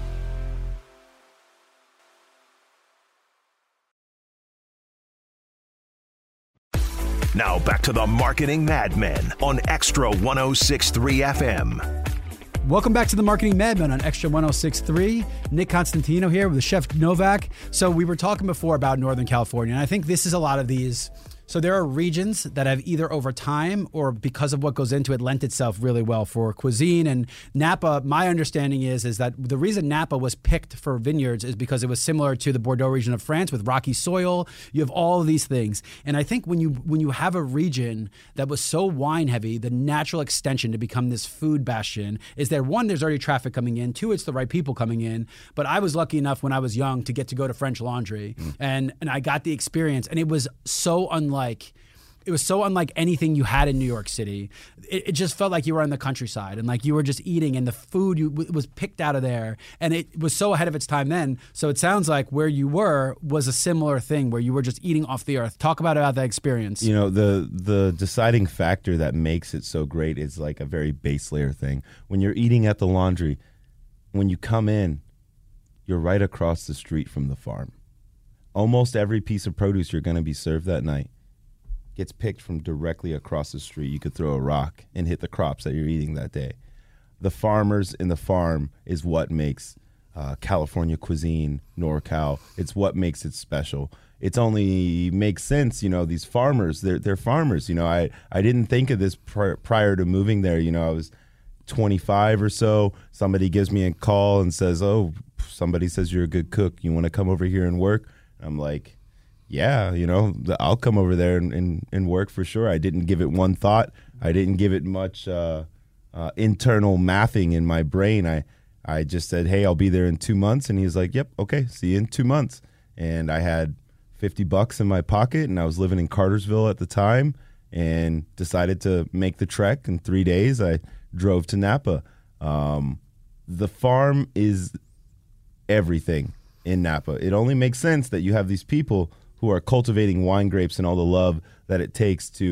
Now back to the Marketing Madmen on Extra one oh six point three F M. Welcome back to the Marketing Madmen on Extra one oh six point three. Nick Constantino here with the Chef Novak. So we were talking before about Northern California, and I think this is a lot of these. So there are regions that have either over time or because of what goes into it lent itself really well for cuisine. And Napa, my understanding is, is that the reason Napa was picked for vineyards is because it was similar to the Bordeaux region of France with rocky soil. You have all of these things. And I think when you when you have a region that was so wine heavy, the natural extension to become this food bastion is that one, there's already traffic coming in. Two, it's the right people coming in. But I was lucky enough when I was young to get to go to French Laundry. Mm. And, and I got the experience. And it was so unlike Like it was so unlike anything you had in New York City. It, it just felt like you were in the countryside and like you were just eating, and the food you, w- was picked out of there, and it was so ahead of its time then. So it sounds like where you were was a similar thing, where you were just eating off the earth. Talk about about that experience. You know, the the deciding factor that makes it so great is like a very base layer thing. When you're eating at the Laundry, when you come in, you're right across the street from the farm. Almost every piece of produce you're going to be served that night gets picked from directly across the street. You could throw a rock and hit the crops that you're eating that day. The farmers in the farm is what makes uh, California cuisine, NorCal. It's what makes it special. It's only makes sense, you know, these farmers, they're, they're farmers. You know, I, I didn't think of this pri- prior to moving there. You know, I was twenty-five or so. Somebody gives me a call and says, oh, somebody says you're a good cook. You want to come over here and work? I'm like, yeah, you know, I'll come over there and, and, and work for sure. I didn't give it one thought. I didn't give it much uh, uh, internal mathing in my brain. I, I just said, hey, I'll be there in two months. And he was like, yep, okay, see you in two months. And I had fifty bucks in my pocket, and I was living in Cartersville at the time, and decided to make the trek. In three days, I drove to Napa. Um, the farm is everything in Napa. It only makes sense that you have these people who are cultivating wine grapes and all the love that it takes to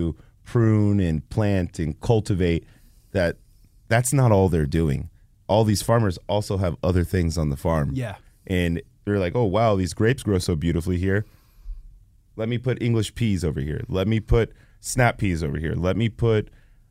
prune and plant and cultivate, that that's not all they're doing. All these farmers also have other things on the farm. Yeah. And they're like, oh, wow, these grapes grow so beautifully here. Let me put English peas over here. Let me put snap peas over here. Let me put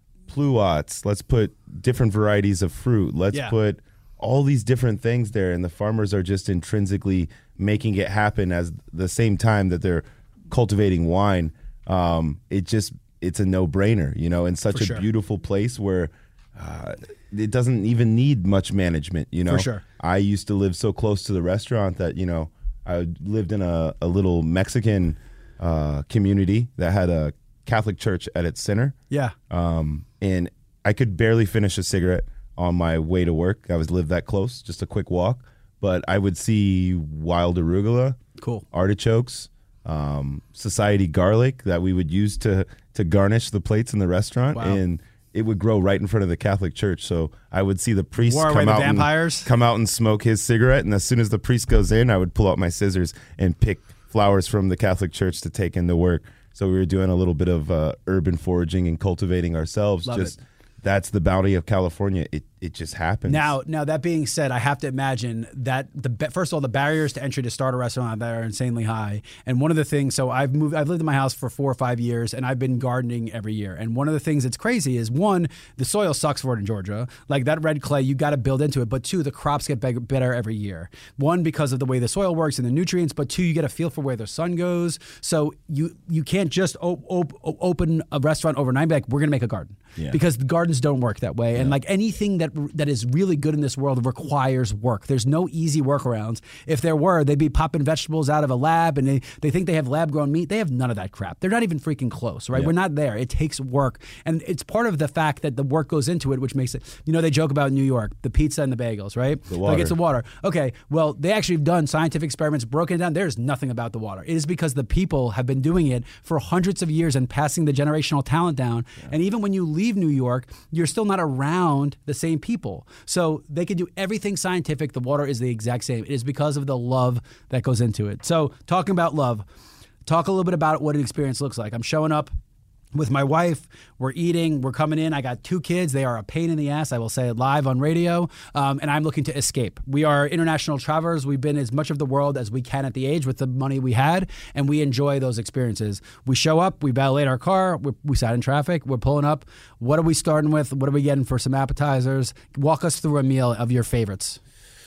pluots. Let's put different varieties of fruit. Let's Yeah. put all these different things there. And the farmers are just intrinsically making it happen as the same time that they're cultivating wine. Um, it just, it's a no-brainer, you know, in such For a sure. beautiful place where uh, it doesn't even need much management, you know. For sure. I used to live so close to the restaurant that, you know, I lived in a, a little Mexican uh, community that had a Catholic church at its center. Yeah. Um, and I could barely finish a cigarette on my way to work. I was lived that close, just a quick walk. But I would see wild arugula, Cool. artichokes, um, society garlic that we would use to to garnish the plates in the restaurant, Wow. and it would grow right in front of the Catholic church. So I would see the priest War away come the out vampires? and come out and smoke his cigarette, and as soon as the priest goes in, I would pull out my scissors and pick flowers from the Catholic church to take into work. So we were doing a little bit of uh, urban foraging and cultivating ourselves. Love just it. That's the bounty of California. It it just happens. Now, now that being said, I have to imagine that the ba- first of all, the barriers to entry to start a restaurant there are insanely high. And one of the things, so I've moved, I've lived in my house for four or five years, and I've been gardening every year. And one of the things that's crazy is one, the soil sucks for it in Georgia. Like that red clay, you got to build into it. But two, the crops get beg- better every year. One, because of the way the soil works and the nutrients. But two, you get a feel for where the sun goes. So you you can't just op- op- open a restaurant overnight and be like, we're gonna make a garden, Yeah. because the gardens don't work that way. And like anything that that is really good in this world requires work. There's no easy workarounds. If there were, they'd be popping vegetables out of a lab, and they, they think they have lab grown meat. They have none of that crap. They're not even freaking close, right? Yeah. We're not there. It takes work. And it's part of the fact that the work goes into it, which makes it, you know, they joke about New York, the pizza and the bagels, right? The Like it's water. the water. Okay, well, they actually have done scientific experiments, broken it down. There's nothing about the water. It is because the people have been doing it for hundreds of years and passing the generational talent down. And even when you leave New York, you're still not around the same people. So they can do everything scientific. The water is the exact same. It is because of the love that goes into it. So talking about love, talk a little bit about what an experience looks like. I'm showing up with my wife. We're eating. We're coming in. I got two kids. They are a pain in the ass. I will say it live on radio. Um, and I'm looking to escape. We are international travelers. We've been as much of the world as we can at the age with the money we had, and we enjoy those experiences. We show up. We valet our car. We, we sat in traffic. We're pulling up. What are we starting with? What are we getting for some appetizers? Walk us through a meal of your favorites.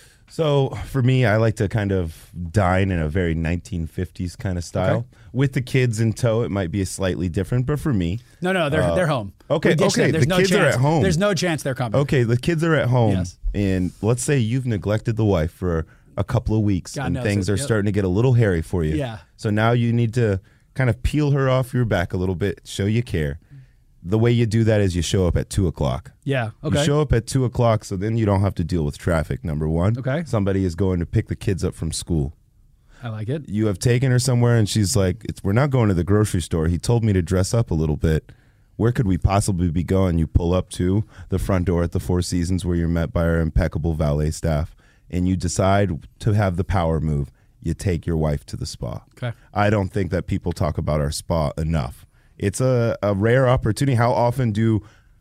So for me, I like to kind of dine in a very nineteen fifties kind of style. Okay. With the kids in tow, it might be slightly different, but for me, No, no, they're Uh, they're home. okay, We ditched okay, them. There's the no kids are chance. at home. There's no chance they're coming. okay, the kids are at home, Yes. and let's say you've neglected the wife for a couple of weeks, God and knows things it, are yep. starting to get a little hairy for you. Yeah. So now you need to kind of peel her off your back a little bit, show you care. The way you do that is you show up at two o'clock. Yeah. Okay. You show up at two o'clock, so then you don't have to deal with traffic. Number one. Okay. Somebody is going to pick the kids up from school. I like it. You have taken her somewhere, and she's like, it's, we're not going to the grocery store. He told me to dress up a little bit. Where could we possibly be going? You pull up to the front door at the Four Seasons, where you're met by our impeccable valet staff, and you decide to have the power move. You take your wife to the spa. Okay. I don't think that people talk about our spa enough. It's a, a rare opportunity. How often do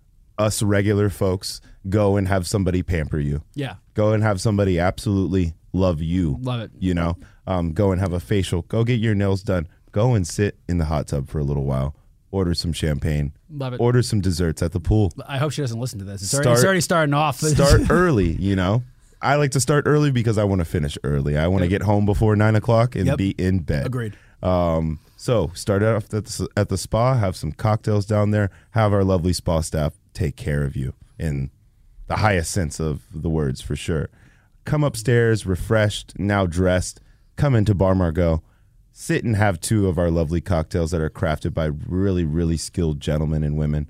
us regular folks go and have somebody pamper you? Yeah. Go and have somebody absolutely love you. Love it. You know, um, go and have a facial. Go get your nails done. Go and sit in the hot tub for a little while. Order some champagne. Love it. Order some desserts at the pool. I hope she doesn't listen to this. It's, Start- already, it's already starting off. Start early, you know. I like to start early because I want to finish early. I want to get home before nine o'clock and Yep. be in bed. Agreed. Um, so start off at the, at the spa, have some cocktails down there, have our lovely spa staff take care of you in the highest sense of the words, for sure. Come upstairs, refreshed, now dressed, come into Bar Margot, sit and have two of our lovely cocktails that are crafted by really, really skilled gentlemen and women.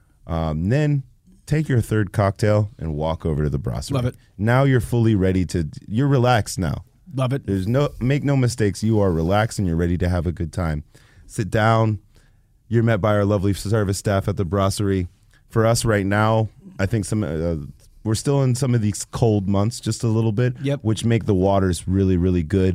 Um, then take your third cocktail and walk over to the brasserie. Love it. Now you're fully ready to, you're relaxed now. Love it. There's no, make no mistakes. You are relaxed and you're ready to have a good time. Sit down. You're met by our lovely service staff at the brasserie. For us right now, I think some uh, we're still in some of these cold months, just a little bit, Yep. which make the waters really, really good.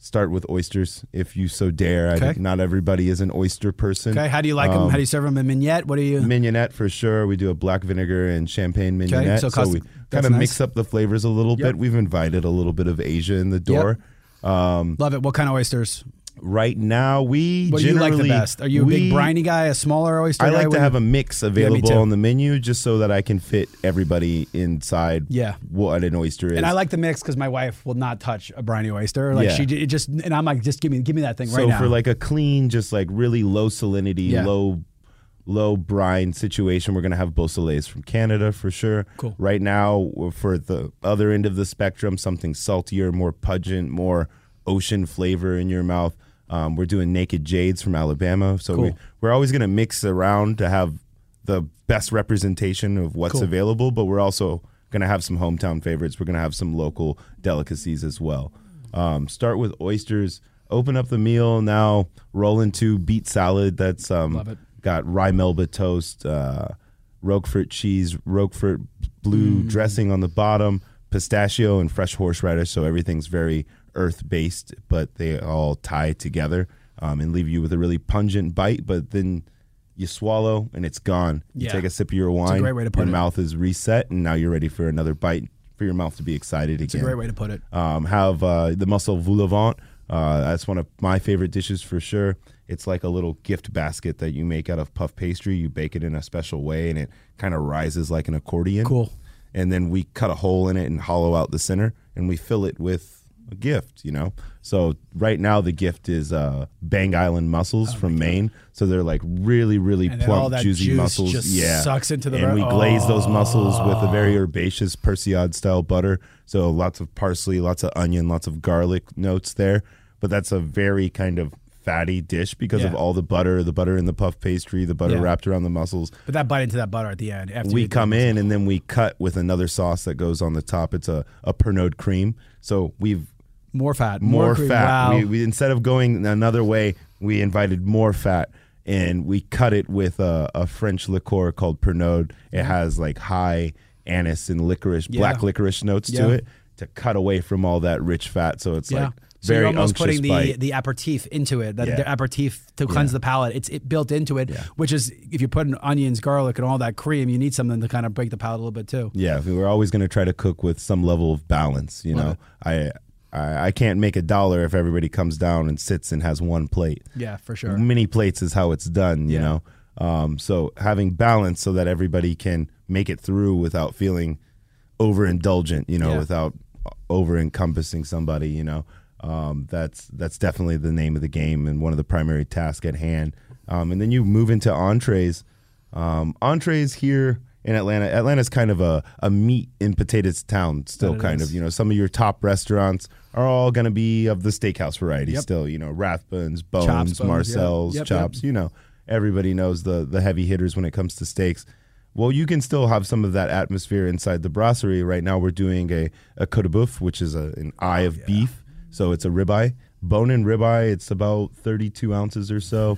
start with oysters if you so dare. Okay. I think not everybody is an oyster person. Okay, how do you like them? Um, How do you serve them? A mignonette? What do you? Mignonette for sure. We do a black vinegar and champagne mignonette. so so custom- we that's kind of nice. mix up the flavors a little Yep. bit. We've invited a little bit of Asia in the door. Um, Love it. What kind of oysters? right now, we What do you generally like the best? Are you a we, big briny guy, a smaller oyster I guy? like What to do have you- a mix available too. on the menu just so that I can fit everybody inside Yeah. what an oyster is. And I like the mix because my wife will not touch a briny oyster. Like Yeah. she it just, and I'm like, just give me, give me that thing so right now. for like a clean, just like really low salinity, Yeah. low low brine situation, we're going to have Beausoleils from Canada for sure. Cool. Right now, for the other end of the spectrum, something saltier, more pungent, more ocean flavor in your mouth. Um, we're doing Naked Jades from Alabama. So Cool. we, we're always going to mix around to have the best representation of what's Cool. available, but we're also going to have some hometown favorites. We're going to have some local delicacies as well. Um, start with oysters, open up the meal, now roll into beet salad. That's um, Love it. got rye Melba toast, uh, Roquefort cheese, Roquefort blue Mm. dressing on the bottom, pistachio and fresh horseradish. So everything's very earth-based, but they all tie together um, and leave you with a really pungent bite. But then you swallow and it's gone. You Yeah. take a sip of your wine, great way to put your it. mouth is reset, and now you're ready for another bite for your mouth to be excited It's a again. great way to put it. Um, have uh, the mussel voulevant. Uh, that's one of my favorite dishes for sure. It's like a little gift basket that you make out of puff pastry. You bake it in a special way, and it kind of rises like an accordion. Cool. And then we cut a hole in it and hollow out the center, and we fill it with a gift, you know? So right now the gift is uh, Bang Island mussels from Maine. So they're like really, really And then all plump, that juicy juice mussels. just yeah. sucks into the And we ver- glaze those mussels with a very Oh. herbaceous Persillade style butter. So lots of parsley, lots of onion, lots of garlic notes there. But that's a very kind of fatty dish because Yeah. of all the butter, the butter in the puff pastry, the butter Yeah. wrapped around the mussels. But that bite into that butter at the end. After We you do come the- in and then we cut with another sauce that goes on the top. It's a, a Pernod cream. So we've More fat. more, cream. fat. Wow. We, we instead of going another way, we invited more fat, and we cut it with a, a French liqueur called Pernod. It has like high anise and licorice, Yeah. black licorice notes Yeah. to it to cut away from all that rich fat. So it's Yeah. like So very you're almost unctuous putting the, bite. the aperitif into it, that Yeah. the aperitif to cleanse Yeah. the palate. It's it built into it, Yeah. which is if you put in onions, garlic, and all that cream, you need something to kind of break the palate a little bit too. Yeah, we're always going to try to cook with some level of balance. You Love know, I, I I can't make a dollar if everybody comes down and sits and has one plate. Yeah, for sure. Many plates is how it's done, you Yeah. know. Um, so having balance so that everybody can make it through without feeling overindulgent, you know, Yeah. without over encompassing somebody, you know. Um, that's that's definitely the name of the game and one of the primary tasks at hand. Um, and then you move into entrees. Um, entrees here in Atlanta. Atlanta's kind of a, a meat and potatoes town still, That it kind is. of. You know, some of your top restaurants are all going to be of the steakhouse variety Yep. still. You know, Rathbones, Bones, Chops, Bones, Marcel's, yep. Yep, Chops. yep. You know, everybody knows the the heavy hitters when it comes to steaks. Well, you can still have some of that atmosphere inside the brasserie. Right now, we're doing a, a côte de boeuf, which is a, an eye of yeah. beef. So it's a ribeye, bone-in ribeye. It's about thirty-two ounces or so.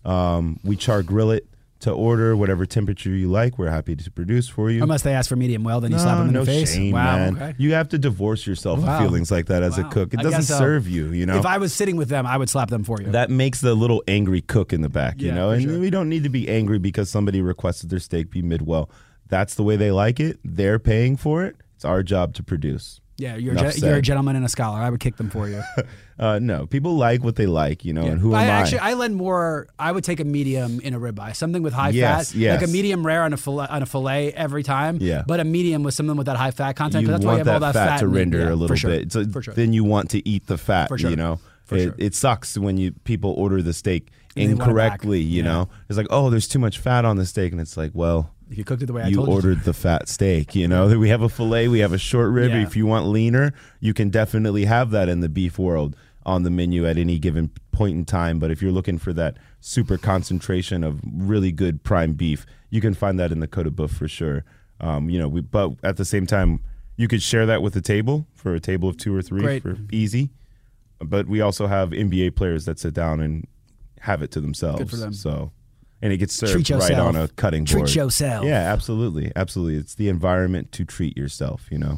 Um, we char grill it to order, whatever temperature you like. We're happy to produce for you. Unless they ask for medium well, then you no, slap them in no the face. shame, wow. man. Okay. You have to divorce yourself Wow. of feelings like that as Wow. a cook. It I doesn't guess so. serve you, you know. If I was sitting with them, I would slap them for you. That makes the little angry cook in the back, you Yeah, know. for And sure. we don't need to be angry because somebody requested their steak be mid-well. That's the way they like it. They're paying for it. It's our job to produce. yeah, you're a, Enough ge- you're a said. gentleman and a scholar. I would kick them for you. Uh, no, people like what they like, you know. Yeah. And who I am actually I? I lend more. I would take a medium in a ribeye, something with high Yes, fat, yes. like a medium rare on a fillet, on a fillet every time. Yeah. but a medium with something with that high fat content. You 'cause that's why want you have that, all that fat, to in it. render Yeah, a little for sure. bit. So for sure. then you want to eat the fat, For sure. you know. For it, sure. it sucks when you people order the steak And they want it back. incorrectly, you Yeah. know. It's like, oh, there's too much fat on the steak. And it's like, well, If you cooked it the way I you told ordered the fat steak, you know. We have a filet, we have a short rib. Yeah. If you want leaner, you can definitely have that in the beef world on the menu at any given point in time. But if you're looking for that super concentration of really good prime beef, you can find that in the côte de boeuf for sure. Um, you know, we, but at the same time, you could share that with a table for a table of two or three Great. for easy. But we also have N B A players that sit down and have it to themselves. Good for them. So, and it gets served Treat right yourself. on a cutting Treat board. yourself. Yeah, absolutely, absolutely. It's the environment to treat yourself. You know.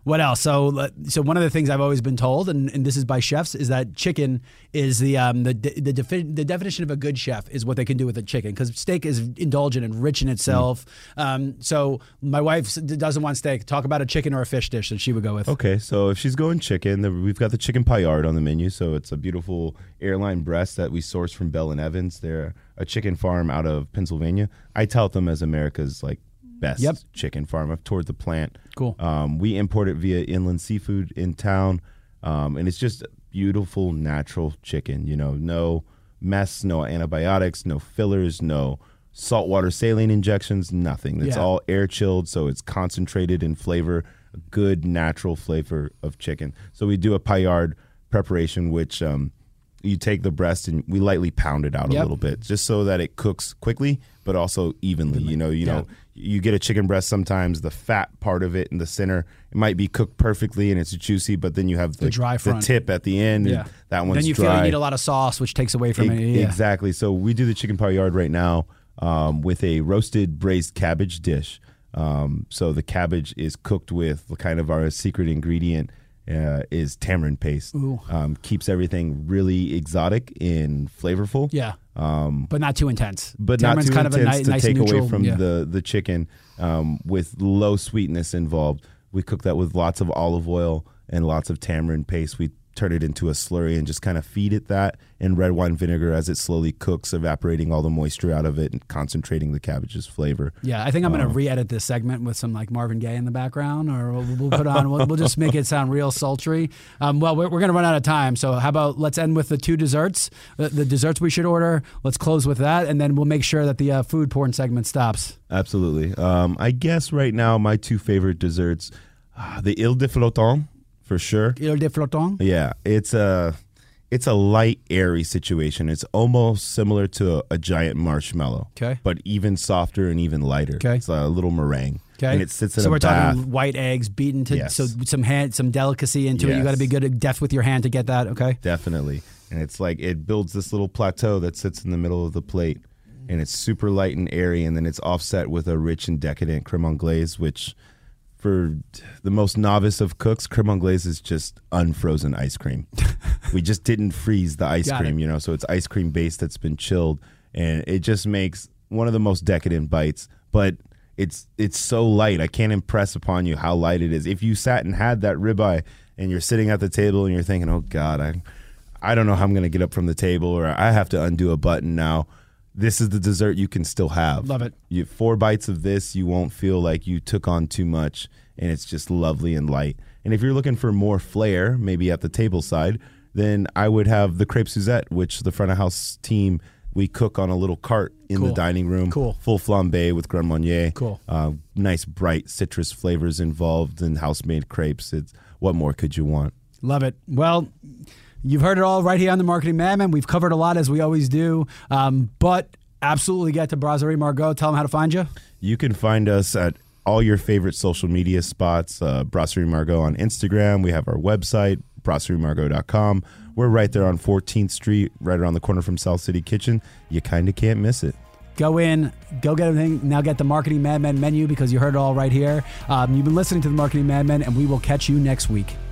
What else? So, so one of the things I've always been told, and, and this is by chefs, is that chicken is the um, the the, defi- the definition of a good chef is what they can do with a chicken, because steak is indulgent and rich in itself. Mm. Um, so my wife doesn't want steak. Talk about a chicken or a fish dish that she would go with. Okay, so if she's going chicken, the, we've got the chicken paillard on the menu. So it's a beautiful airline breast that we source from Bell and Evans. They're a chicken farm out of Pennsylvania. I tout them as America's like best yep. chicken farm. I've toured the plant. Cool. Um, we import it via Inland Seafood in town, um, and it's just beautiful, natural chicken. You know, no mess, no antibiotics, no fillers, no saltwater saline injections, nothing. It's yeah. all air chilled, so it's concentrated in flavor, a good natural flavor of chicken. So we do a paillard preparation, which um, you take the breast and we lightly pound it out yep. a little bit, just so that it cooks quickly, but also evenly. You know, you yeah. know, you get a chicken breast. Sometimes the fat part of it in the center, it might be cooked perfectly and it's juicy, but then you have the, the dry front, the tip at the end. Yeah. And that one's Then you dry. feel you need a lot of sauce, which takes away from e- it. Yeah. Exactly. So we do the chicken paillard right now um, with a roasted braised cabbage dish. Um, so the cabbage is cooked with kind of our secret ingredient. Uh, is tamarind paste. Um, keeps everything really exotic and flavorful. Yeah, um, but not too intense. But Tamarind's not too kind intense of a ni- to nice take neutral, away from yeah. the the chicken um, with low sweetness involved. We cook that with lots of olive oil and lots of tamarind paste. We turn it into a slurry and just kind of feed it that in red wine vinegar as it slowly cooks, evaporating all the moisture out of it and concentrating the cabbage's flavor. Yeah, I think I'm going to Um, re-edit this segment with some like Marvin Gaye in the background, or we'll, we'll put on, we'll, we'll just make it sound real sultry. Um, well, we're, we're going to run out of time, so how about let's end with the two desserts, the, the desserts we should order. Let's close with that, and then we'll make sure that the uh, food porn segment stops. Absolutely. Um, I guess right now my two favorite desserts, uh, the Ile de Floton, for sure. Ile de Floton? Yeah, it's a it's a light, airy situation. It's almost similar to a, a giant marshmallow, okay, but even softer and even lighter. Okay, it's a little meringue. Okay, and it sits in so a we're bath. talking white eggs beaten to yes. so some hand some delicacy into yes. it. You got to be good at deft with your hand to get that. Okay, definitely. And it's like it builds this little plateau that sits in the middle of the plate, and it's super light and airy, and then it's offset with a rich and decadent creme anglaise, which, for the most novice of cooks, creme anglaise is just unfrozen ice cream. We just didn't freeze the ice Got cream, it. you know, so it's ice cream base that's been chilled, and it just makes one of the most decadent bites. But it's it's so light. I can't impress upon you how light it is. If you sat and had that ribeye and you're sitting at the table and you're thinking, oh God, I I don't know how I'm going to get up from the table, or I have to undo a button now, this is the dessert you can still have. Love it. You four bites of this, you won't feel like you took on too much, and it's just lovely and light. And if you're looking for more flair, maybe at the table side, then I would have the crepe Suzette, which the front of house team, we cook on a little cart in Cool. the dining room. Cool. Full flambe with Grand Marnier. Cool. Uh, nice bright citrus flavors involved in house-made crepes. It's, what more could you want? Love it. Well, you've heard it all right here on the Marketing Madman. We've covered a lot, as we always do, um, but absolutely get to Brasserie Margot. Tell them how to find you. You can find us at all your favorite social media spots. uh, Brasserie Margot on Instagram. We have our website, brasserie margot dot com. We're right there on fourteenth Street, right around the corner from South City Kitchen. You kind of can't miss it. Go in, go get everything. Now get the Marketing Madman menu, because you heard it all right here. Um, you've been listening to the Marketing Madman, and we will catch you next week.